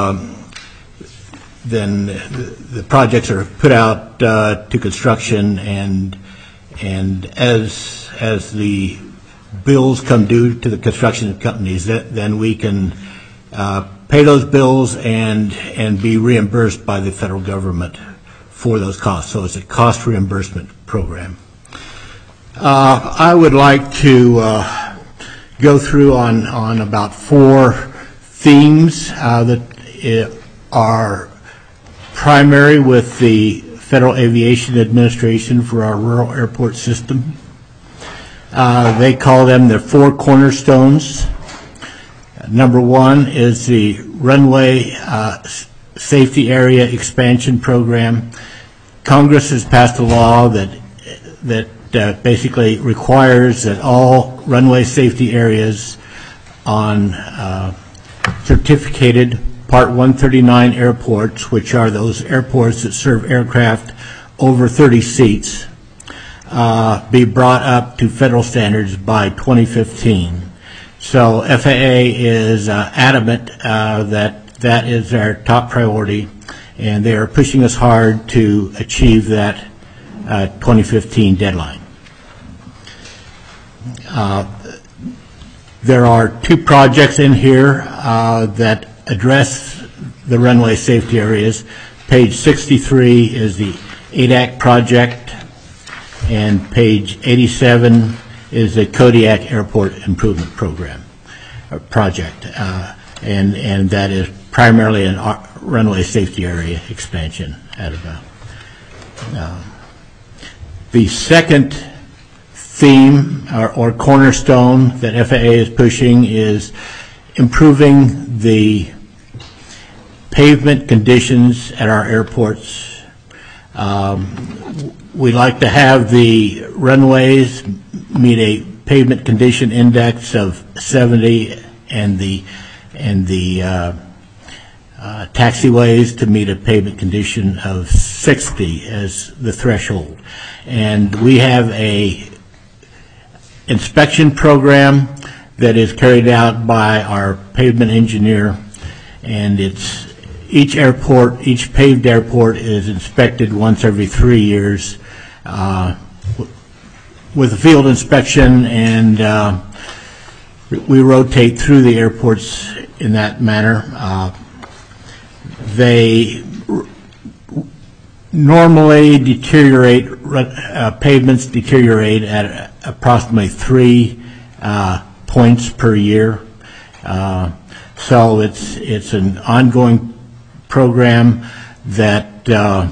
then the projects are put out to construction, and as the bills come due to the construction companies, then we can pay those bills and be reimbursed by the federal government for those costs. So it's a cost reimbursement program. I would like to go through on about 4 themes that are primary with the Federal Aviation Administration for our rural airport system. They call them the 4 cornerstones. Number 1 is the runway safety area expansion program. Congress has passed a law that basically requires that all runway safety areas on certificated Part 139 airports, which are those airports that serve aircraft over 30 seats, be brought up to federal standards by 2015. So FAA is adamant that is their top priority, and they are pushing us hard to achieve that 2015 deadline. There are 2 projects in here that address the runway safety areas. Page 63 is the ADAC project, and page 87 is the Kodiak Airport Improvement Program project, and that is primarily a runway safety area expansion at about. The second theme or cornerstone that FAA is pushing is improving the pavement conditions at our airports. We like to have the runways meet a pavement condition index of 70 and the taxiways to meet a pavement condition of 60 as the threshold. And we have a inspection program that is carried out by our pavement engineer, and each paved airport is inspected once every 3 years with a field inspection, and we rotate through the airports in that manner. They normally deteriorate, pavements deteriorate at approximately 3 points per year. So it's an ongoing program that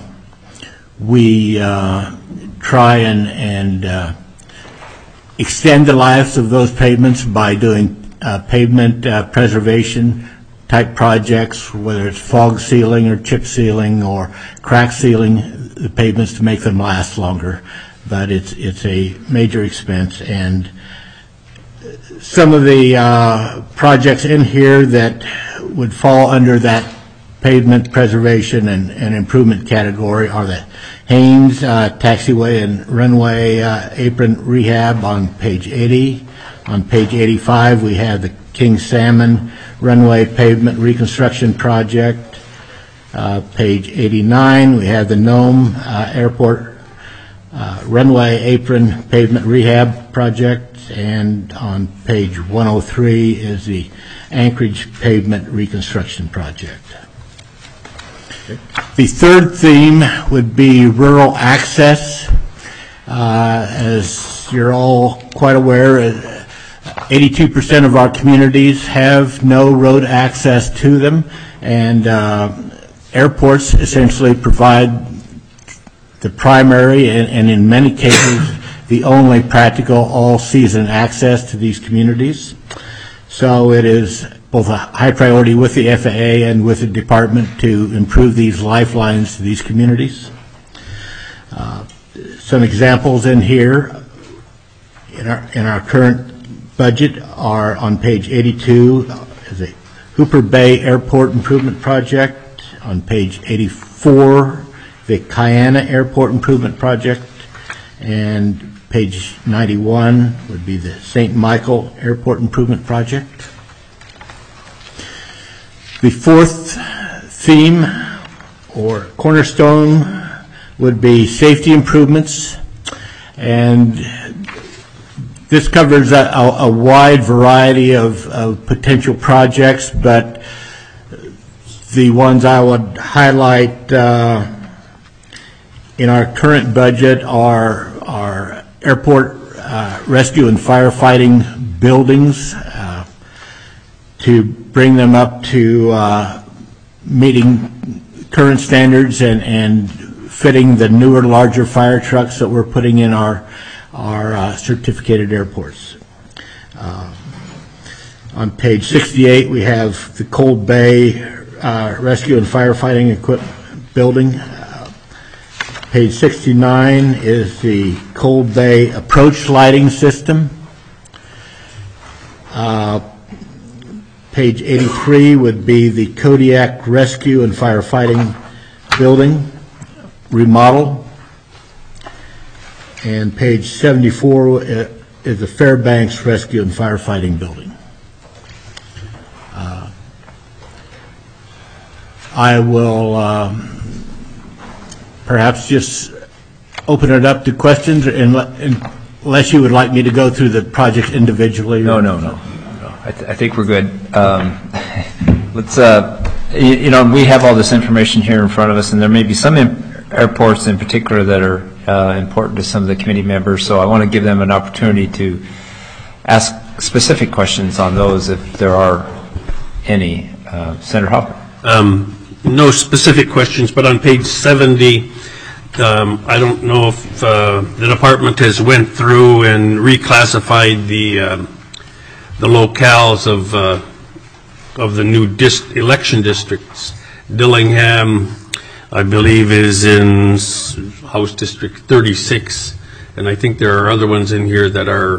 we try and extend the lives of those pavements by doing pavement preservation type projects, whether it's fog sealing or chip sealing or crack sealing the pavements to make them last longer. But it's a major expense, and some of the projects in here that would fall under that pavement preservation and improvement category are the Haynes taxiway and runway apron rehab on page 80. On page 85, we have the King Salmon runway pavement reconstruction project. Page 89, we have the Nome Airport runway apron pavement rehab project, and on page 103 is the Anchorage pavement reconstruction project. The third theme would be rural access. As you're all quite aware, 82% of our communities have no road access to them, and airports essentially provide the primary and in many cases the only practical all-season access to these communities. So it is both a high priority with the FAA and with the department to improve these lifelines to these communities. Some examples in here in our current budget are on page 82 is a Hooper Bay Airport Improvement Project. On page 84, the Kiana Airport Improvement Project, and page 91 would be the St. Michael Airport Improvement Project. The fourth theme or cornerstone would be safety improvements, and this covers a wide variety of potential projects, but the ones I would highlight in our current budget are airport rescue and firefighting buildings to bring them up to meeting current standards and fitting the newer, larger fire trucks that we're putting in our certificated airports. On page 68, we have the Cold Bay Rescue and Firefighting Equipment Building. Page 69 is the Cold Bay Approach Lighting System. Page 83 would be the Kodiak Rescue and Firefighting Building remodel. And page 74 is the Fairbanks Rescue and Firefighting Building. I will perhaps just open it up to questions, unless you would like me to go through the projects individually. No. I think we're good. Let's, we have all this information here in front of us, and there may be some airports in particular that are important to some of the committee members, so I want to give them an opportunity to ask specific questions on those if there are any. Senator Hoffman. No specific questions, but on page 70, I don't know if the department has went through and reclassified the locales of the new election districts. Dillingham, I believe, is in House District 36, and I think there are other ones in here that are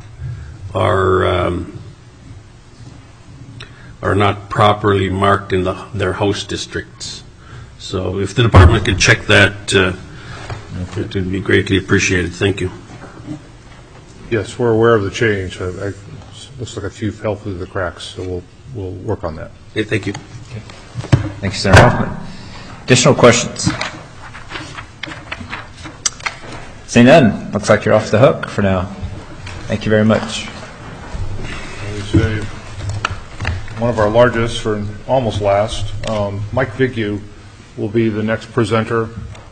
not properly marked in their House districts. So if the department could check that, it would be greatly appreciated. Thank you. Yes, we're aware of the change. Looks like a few fell through the cracks, so we'll work on that. Okay, thank you. Okay. Thank you, Senator Hoffman. Additional questions? Seeing none, looks like you're off the hook for now. Thank you very much. One of our largest, or almost last, Mike Vigue will be the next presenter,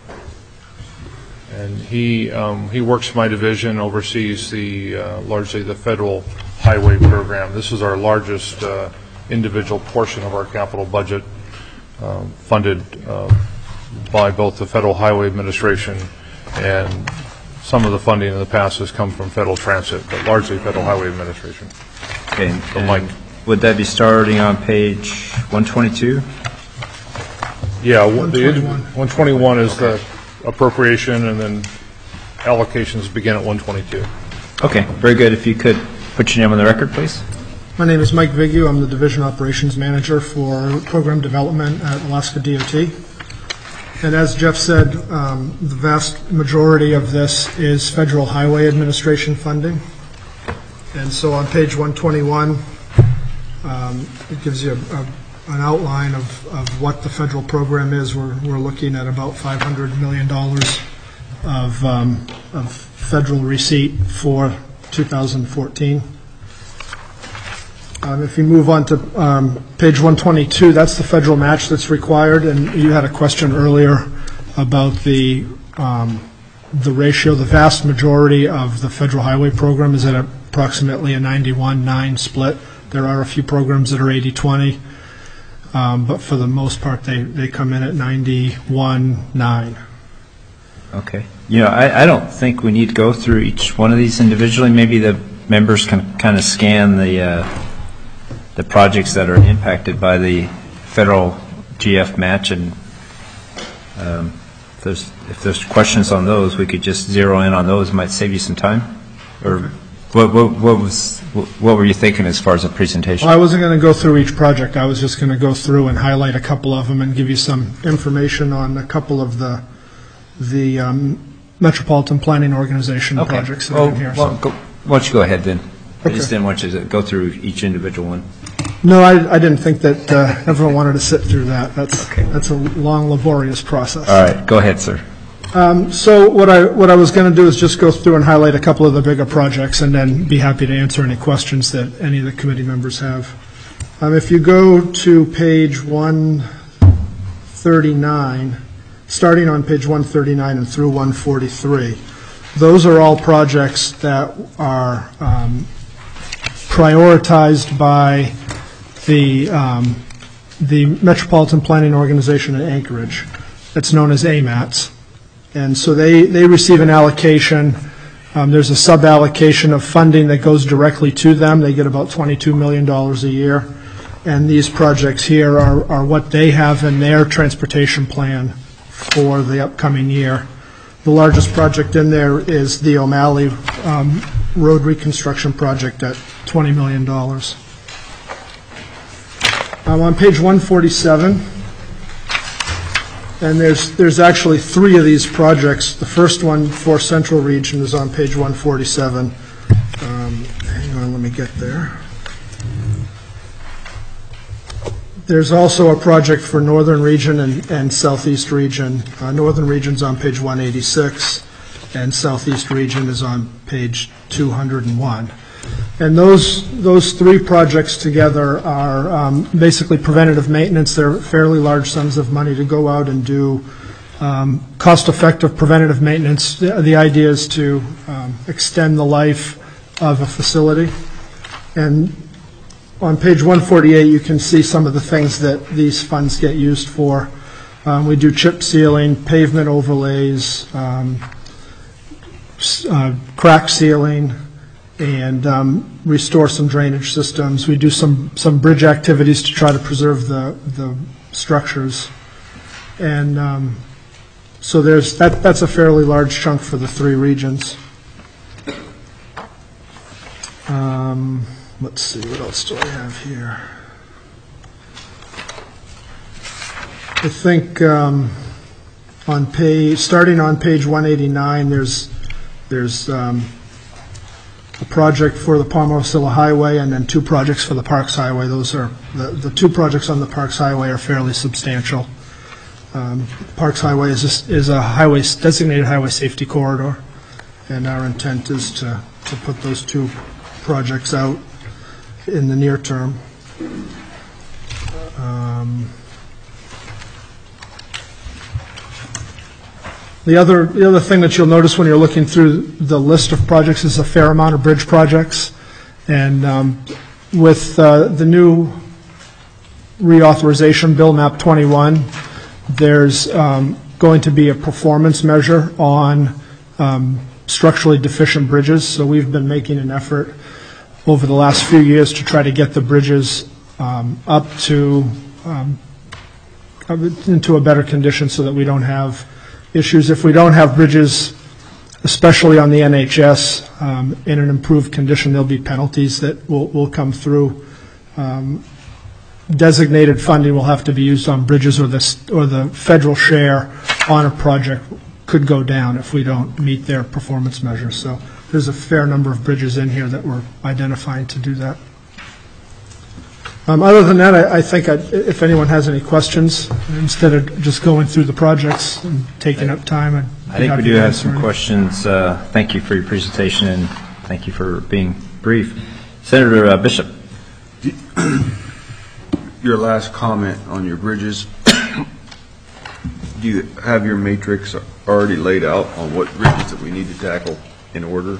and he works my division, oversees largely the federal highway program. This is our largest individual portion of our capital budget, funded by both the Federal Highway Administration, and some of the funding in the past has come from Federal Transit, but largely Federal Highway Administration. Okay. So Mike. would that be starting on page 122? Yeah, 121 is the appropriation, and then allocations begin at 122. Okay, very good. If you could put your name on the record, please. My name is Mike Vigu. I'm the Division Operations Manager for Program Development at Alaska DOT. And as Jeff said, the vast majority of this is Federal Highway Administration funding. And so on page 121, it gives you an outline of what the federal program is. We're looking at about $500 million of federal receipt for 2014. If you move on to page 122, that's the federal match that's required. And you had a question earlier about the ratio. The vast majority of the federal highway program is at approximately a 91-9 split. There are a few programs that are 80-20, but for the most part, they come in at 91-9. Okay. I don't think we need to go through each one of these individually. Maybe the members can kind of scan the projects that are impacted by the federal GF match, and if there's questions on those, we could just zero in on those. It might save you some time. Or what were you thinking as far as a presentation? Well, I wasn't going to go through each project. I was just going to go through and highlight a couple of them and give you some information on a couple of the Metropolitan Planning Organization projects that are in here. Why don't you go ahead then? Okay. I just didn't want you to go through each individual one. No, I didn't think that everyone wanted to sit through that. That's a long, laborious process. All right, go ahead, sir. So what I was going to do is just go through and highlight a couple of the bigger projects, and then be happy to answer any questions that any of the committee members have. If you go to page 139, starting on page 139 and through 143, those are all projects that are prioritized by the Metropolitan Planning Organization in Anchorage. It's known as AMATS. And so they receive an allocation. There's a sub-allocation of funding that goes directly to them. They get about $22 million a year. And these projects here are what they have in their transportation plan for the upcoming year. The largest project in there is the O'Malley Road Reconstruction Project at $20 million. On page 147, and there's actually three of these projects. The first one for Central Region is on page 147. Hang on, let me get there. There's also a project for Northern Region and Southeast Region. Northern Region's on page 186, and Southeast Region is on page 201. And those three projects together are basically preventative maintenance. They're fairly large sums of money to go out and do cost-effective preventative maintenance. The idea is to extend the life of a facility. And on page 148, you can see some of the things that these funds get used for. We do chip sealing, pavement overlays, crack sealing, and restore some drainage systems. We do some bridge activities to try to preserve the structures. And so that's a fairly large chunk for the three regions. Let's see, what else do I have here? I think starting on page 189, there's a project for the Palmer-Wasilla Highway and then two projects for the Parks Highway. Those are the two projects on the Parks Highway are fairly substantial. Parks Highway is a designated highway safety corridor, and our intent is to put those two projects out in the near term. The other thing that you'll notice when you're looking through the list of projects is a fair amount of bridge projects. And with the new reauthorization bill, MAP 21, there's going to be a performance measure on structurally deficient bridges. So we've been making an effort over the last few years to try to get the bridges up to into a better condition so that we don't have issues. If we don't have bridges, especially on the NHS, in an improved condition, there'll be penalties that will come through. Designated funding will have to be used on bridges, or the federal share on a project could go down if we don't meet their performance measures. So there's a fair number of bridges in here that we're identifying to do that. Other than that, I think if anyone has any questions, instead of just going through the projects and taking up time, I think we do have some questions. Thank you for your presentation, and thank you for being brief. Senator Bishop. Your last comment on your bridges, do you have your matrix already laid out on what bridges that we need to tackle in order?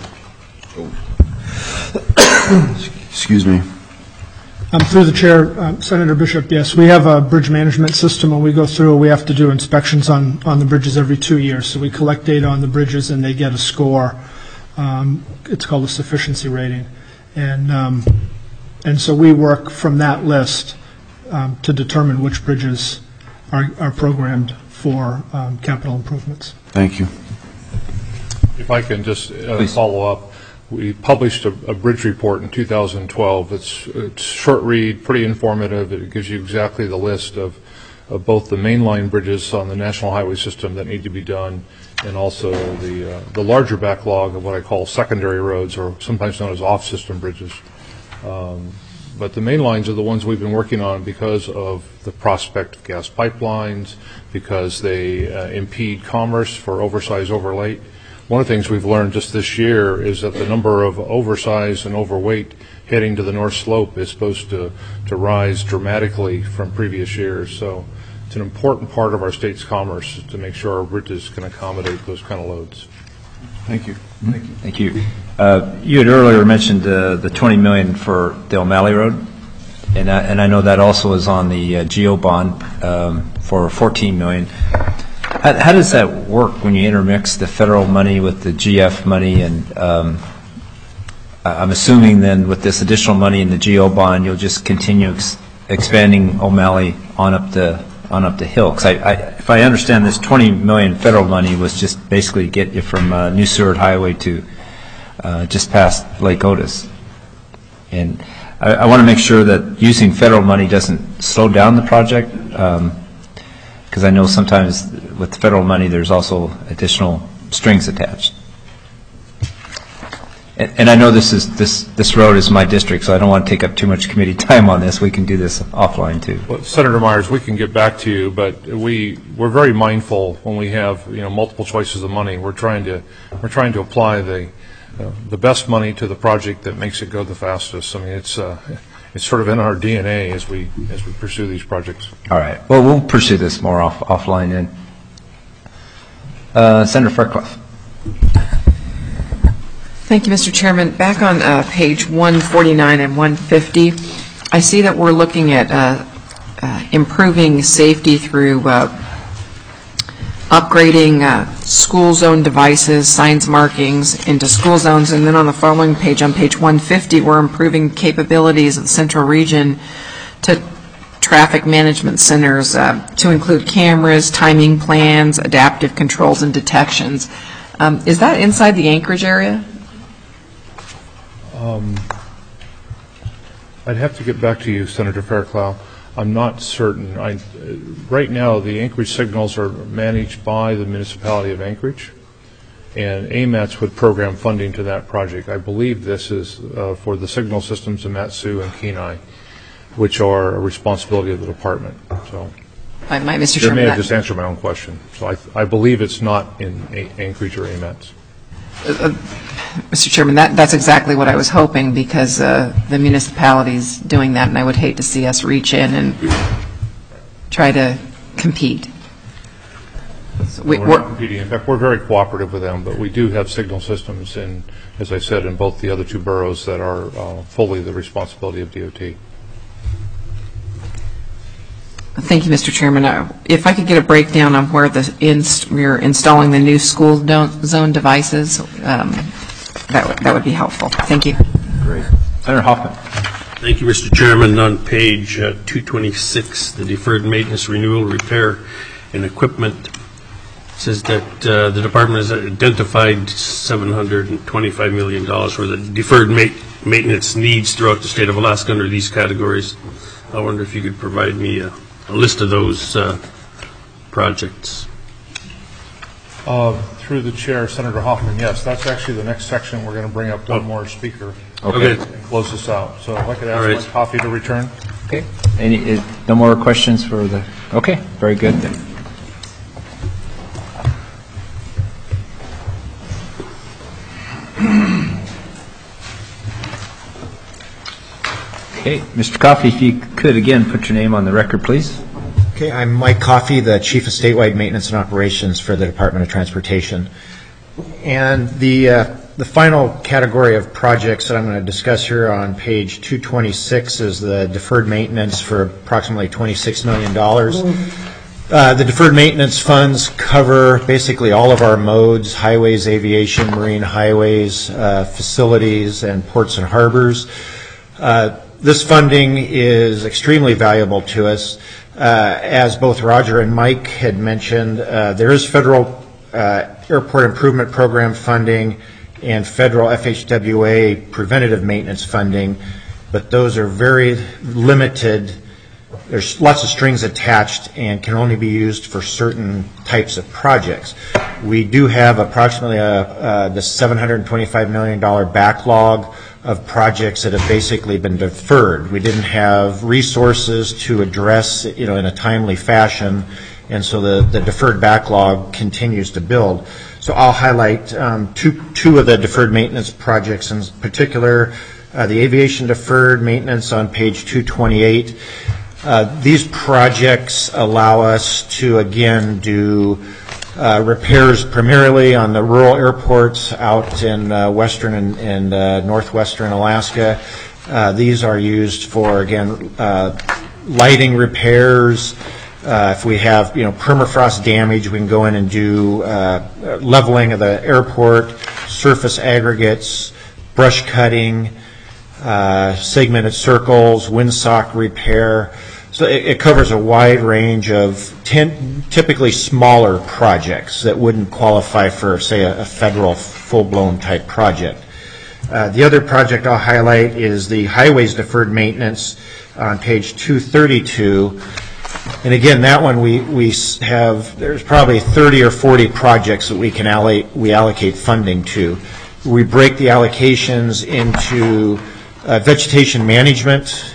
Excuse me. Through the chair, Senator Bishop, yes, we have a bridge management system. When we go through, we have to do inspections on the bridges every 2 years. So we collect data on the bridges, and they get a score. It's called a sufficiency rating. And so we work from that list to determine which bridges are programmed for capital improvements. Thank you. If I can just follow up. We published a bridge report in 2012. It's short read, pretty informative. It gives you exactly the list of both the mainline bridges on the national highway system that need to be done, and also the larger backlog of what I call secondary roads, or sometimes known as off-system bridges. But the main lines are the ones we've been working on because of the prospect of gas pipelines, because they impede commerce for oversized, overlate. One of the things we've learned just this year is that the number of oversized and overweight heading to the North Slope is supposed to rise dramatically from previous years. So it's an important part of our state's commerce to make sure our bridges can accommodate those kind of loads. Thank you. Thank you. Thank you. You had earlier mentioned the $20 million for the O'Malley Road, and I know that also is on the GEO bond for $14 million. How does that work when you intermix the federal money with the GF money? And I'm assuming then with this additional money in the GEO bond, you'll just continue expanding O'Malley on up the hill. Because if I understand, this $20 million federal money was just basically to get you from New Seward Highway to just past Lake Otis. And I want to make sure that using federal money doesn't slow down the project. Because I know sometimes with federal money there's also additional strings attached. And I know this road is my district, so I don't want to take up too much committee time on this. We can do this offline too. Well, Senator Myers, we can get back to you, but we're very mindful when we have multiple choices of money. We're trying to apply the best money to the project that makes it go the fastest. I mean, it's sort of in our DNA as we pursue these projects. All right. Well, we'll pursue this more offline then. Senator Fairclough. Thank you, Mr. Chairman. Back on page 149 and 150, I see that we're looking at improving safety through upgrading school zone devices, signs markings into school zones, and then on the following page, on page 150, we're improving capabilities of the Central Region to traffic management centers to include cameras, timing plans, adaptive controls, and detections. Is that inside the Anchorage area? I'd have to get back to you, Senator Fairclough. I'm not certain. Right now, the Anchorage signals are managed by the municipality of Anchorage, and AMATS would program funding to that project. I believe this is for the signal systems in Mat-Su and Kenai, which are a responsibility of the department. So, Mr. Chairman, may Chairman, have just answered my own question. So I believe it's not in Anchorage or AMATS. Mr. Chairman, that's exactly what I was hoping, because the municipality's doing that, and I would hate to see us reach in and try to compete. So we're not competing. In fact, we're very cooperative with them, but we do have signal systems, in, as I said, in both the other two boroughs that are fully the responsibility of DOT. Thank you, Mr. Chairman. If I could get a breakdown on where we're installing the new school zone devices, that would be helpful. Thank you. Great. Senator Hoffman. Thank you, Mr. Chairman. On page 226, the deferred maintenance, renewal, repair, and equipment, says that the department has identified $725 million for the deferred maintenance needs throughout the state of Alaska under these categories. I wonder if you could provide me a list of those projects. Through the chair, Senator Hoffman, yes, that's actually the next section. We're going to bring up one more speaker. Okay. And close this out. So if I could ask All right. Mike Coffey to return. Okay. No more questions for the, okay, very good. Okay, Mr. Coffey, if you could again put your name on the record, please. Okay, I'm Mike Coffey, the Chief of Statewide Maintenance and Operations for the Department of Transportation. And the final category of projects that I'm going to discuss here on page 226 is the deferred maintenance for approximately $26 million. The deferred maintenance funds cover basically all of our modes: highways, aviation, marine highways, facilities, and ports and harbors. This funding is extremely valuable to us. As both Roger and Mike had mentioned, there is federal airport improvement program funding and federal FHWA preventative maintenance funding, but those are very limited. There's lots of strings attached and can only be used for certain types of projects. We do have approximately the $725 million backlog of projects that have basically been deferred. We didn't have resources to address, in a timely fashion, and so the deferred backlog continues to build. So I'll highlight two of the deferred maintenance projects in particular. The aviation deferred maintenance on page 228. These projects allow us to, again, do repairs primarily on the rural airports out in western and northwestern Alaska. These are used for, again, lighting repairs. If we have, permafrost damage, we can go in and do leveling of the airport, surface aggregates, brush cutting, segmented circles, windsock repair. So it covers a wide range of typically smaller projects that wouldn't qualify for, say, a federal full-blown type project. The other project I'll highlight is the highways deferred maintenance on page 232. And again, that one we have, there's probably 30 or 40 projects that we allocate funding to. We break the allocations into vegetation management,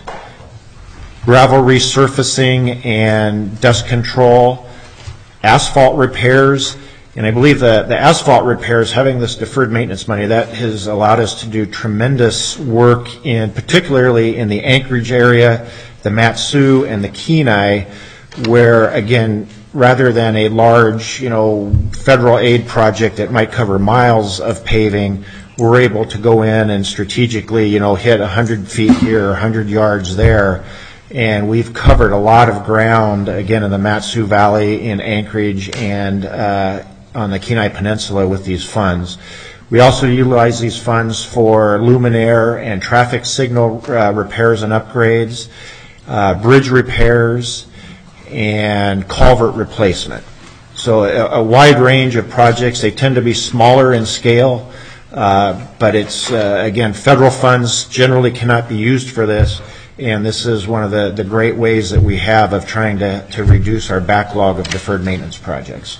gravel resurfacing and dust control, asphalt repairs, and I believe the asphalt repairs, having this deferred maintenance money, that has allowed us to do tremendous work particularly in the Anchorage area, the Mat-Su and the Kenai, where again, rather than a large, federal aid project that might cover miles of paving, we're able to go in and strategically, hit 100 feet here, 100 yards there. And we've covered a lot of ground, again, in the Mat-Su Valley, in Anchorage, and on the Kenai Peninsula with these funds. We also utilize these funds for luminaire and traffic signal repairs and upgrades, bridge repairs, and culvert replacement. So a wide range of projects. They tend to be smaller in scale, but it's, again, federal funds generally cannot be used for this. And this is one of the great ways that we have of trying to reduce our backlog of deferred maintenance projects.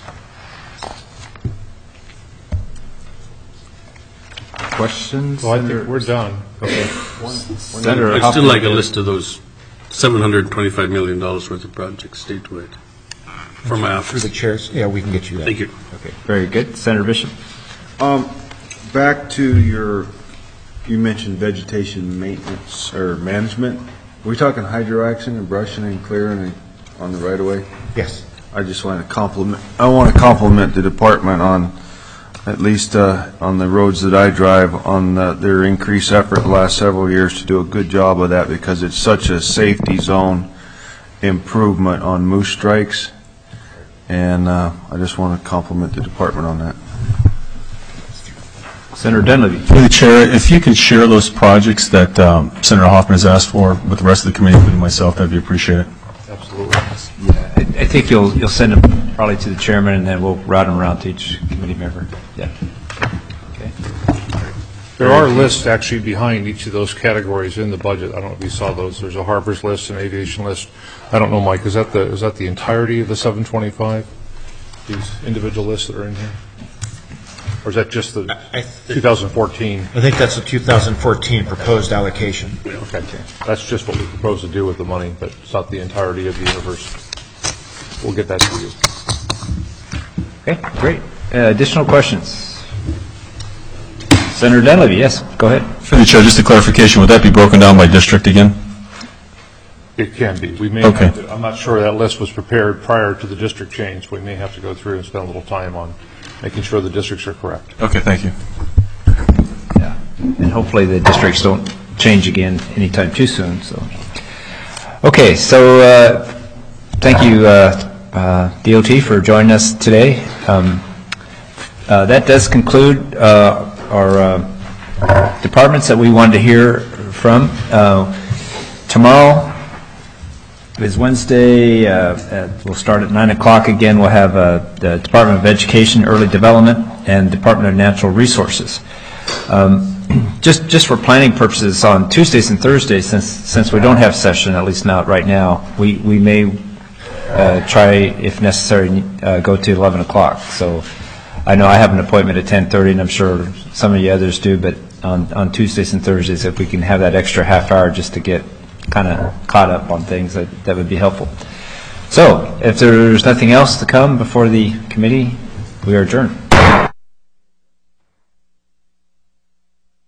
Questions? Well, I think we're done. Okay. I'd still like a list of those $725 million worth of projects statewide for my office. Through the chairs, yeah, we can get you that. Thank you. Okay, very good. Senator Bishop. Back to you mentioned vegetation maintenance or management. Are we talking hydroaxing and brushing and clearing on the right of way? Yes. I just want to compliment the department on, at least on the roads that I drive, on their increased effort the last several years to do a good job of that, because it's such a safety zone improvement on moose strikes. And I just want to compliment the department on that. Senator Dunleavy. Through the chair, if you could share those projects that Senator Hoffman has asked for with the rest of the committee, including myself, that'd be appreciated. Absolutely. I think you'll send them probably to the chairman, and then we'll route them around to each committee member. Yeah. Okay. There are lists actually behind each of those categories in the budget. I don't know if you saw those. There's a harbors list, an aviation list. I don't know, Mike, is that the entirety of the 725? These individual lists that are in here? Or is that just the 2014? I think that's the 2014 proposed allocation. Okay. That's just what we propose to do with the money, but it's not the entirety of the universe. We'll get that to you. Okay, great. Additional questions? Senator Dunleavy, yes, go ahead. Through the chair, just a clarification, would that be broken down by district again? It can be. We may have to, I'm not sure that list was prepared prior to the district change. We may have to go through and spend a little time on making sure the districts are correct. Okay, thank you. Yeah, and hopefully the districts don't change again anytime too soon. So, okay, so thank you, DOT, for joining us today. That does conclude our departments that we wanted to hear from. Tomorrow is Wednesday. We'll start at 9 o'clock again. We'll have the Department of Education, Early Development, and Department of Natural Resources. Just for planning purposes, on Tuesdays and Thursdays, since we don't have session, at least not right now, we may try, if necessary, go to 11 o'clock. So I know I have an appointment at 10:30, and I'm sure some of you others do, but on Tuesdays and Thursdays, if we can have that extra half hour just to get kind of caught up on things, that would be helpful. So if there's nothing else to come before the committee, we are adjourned.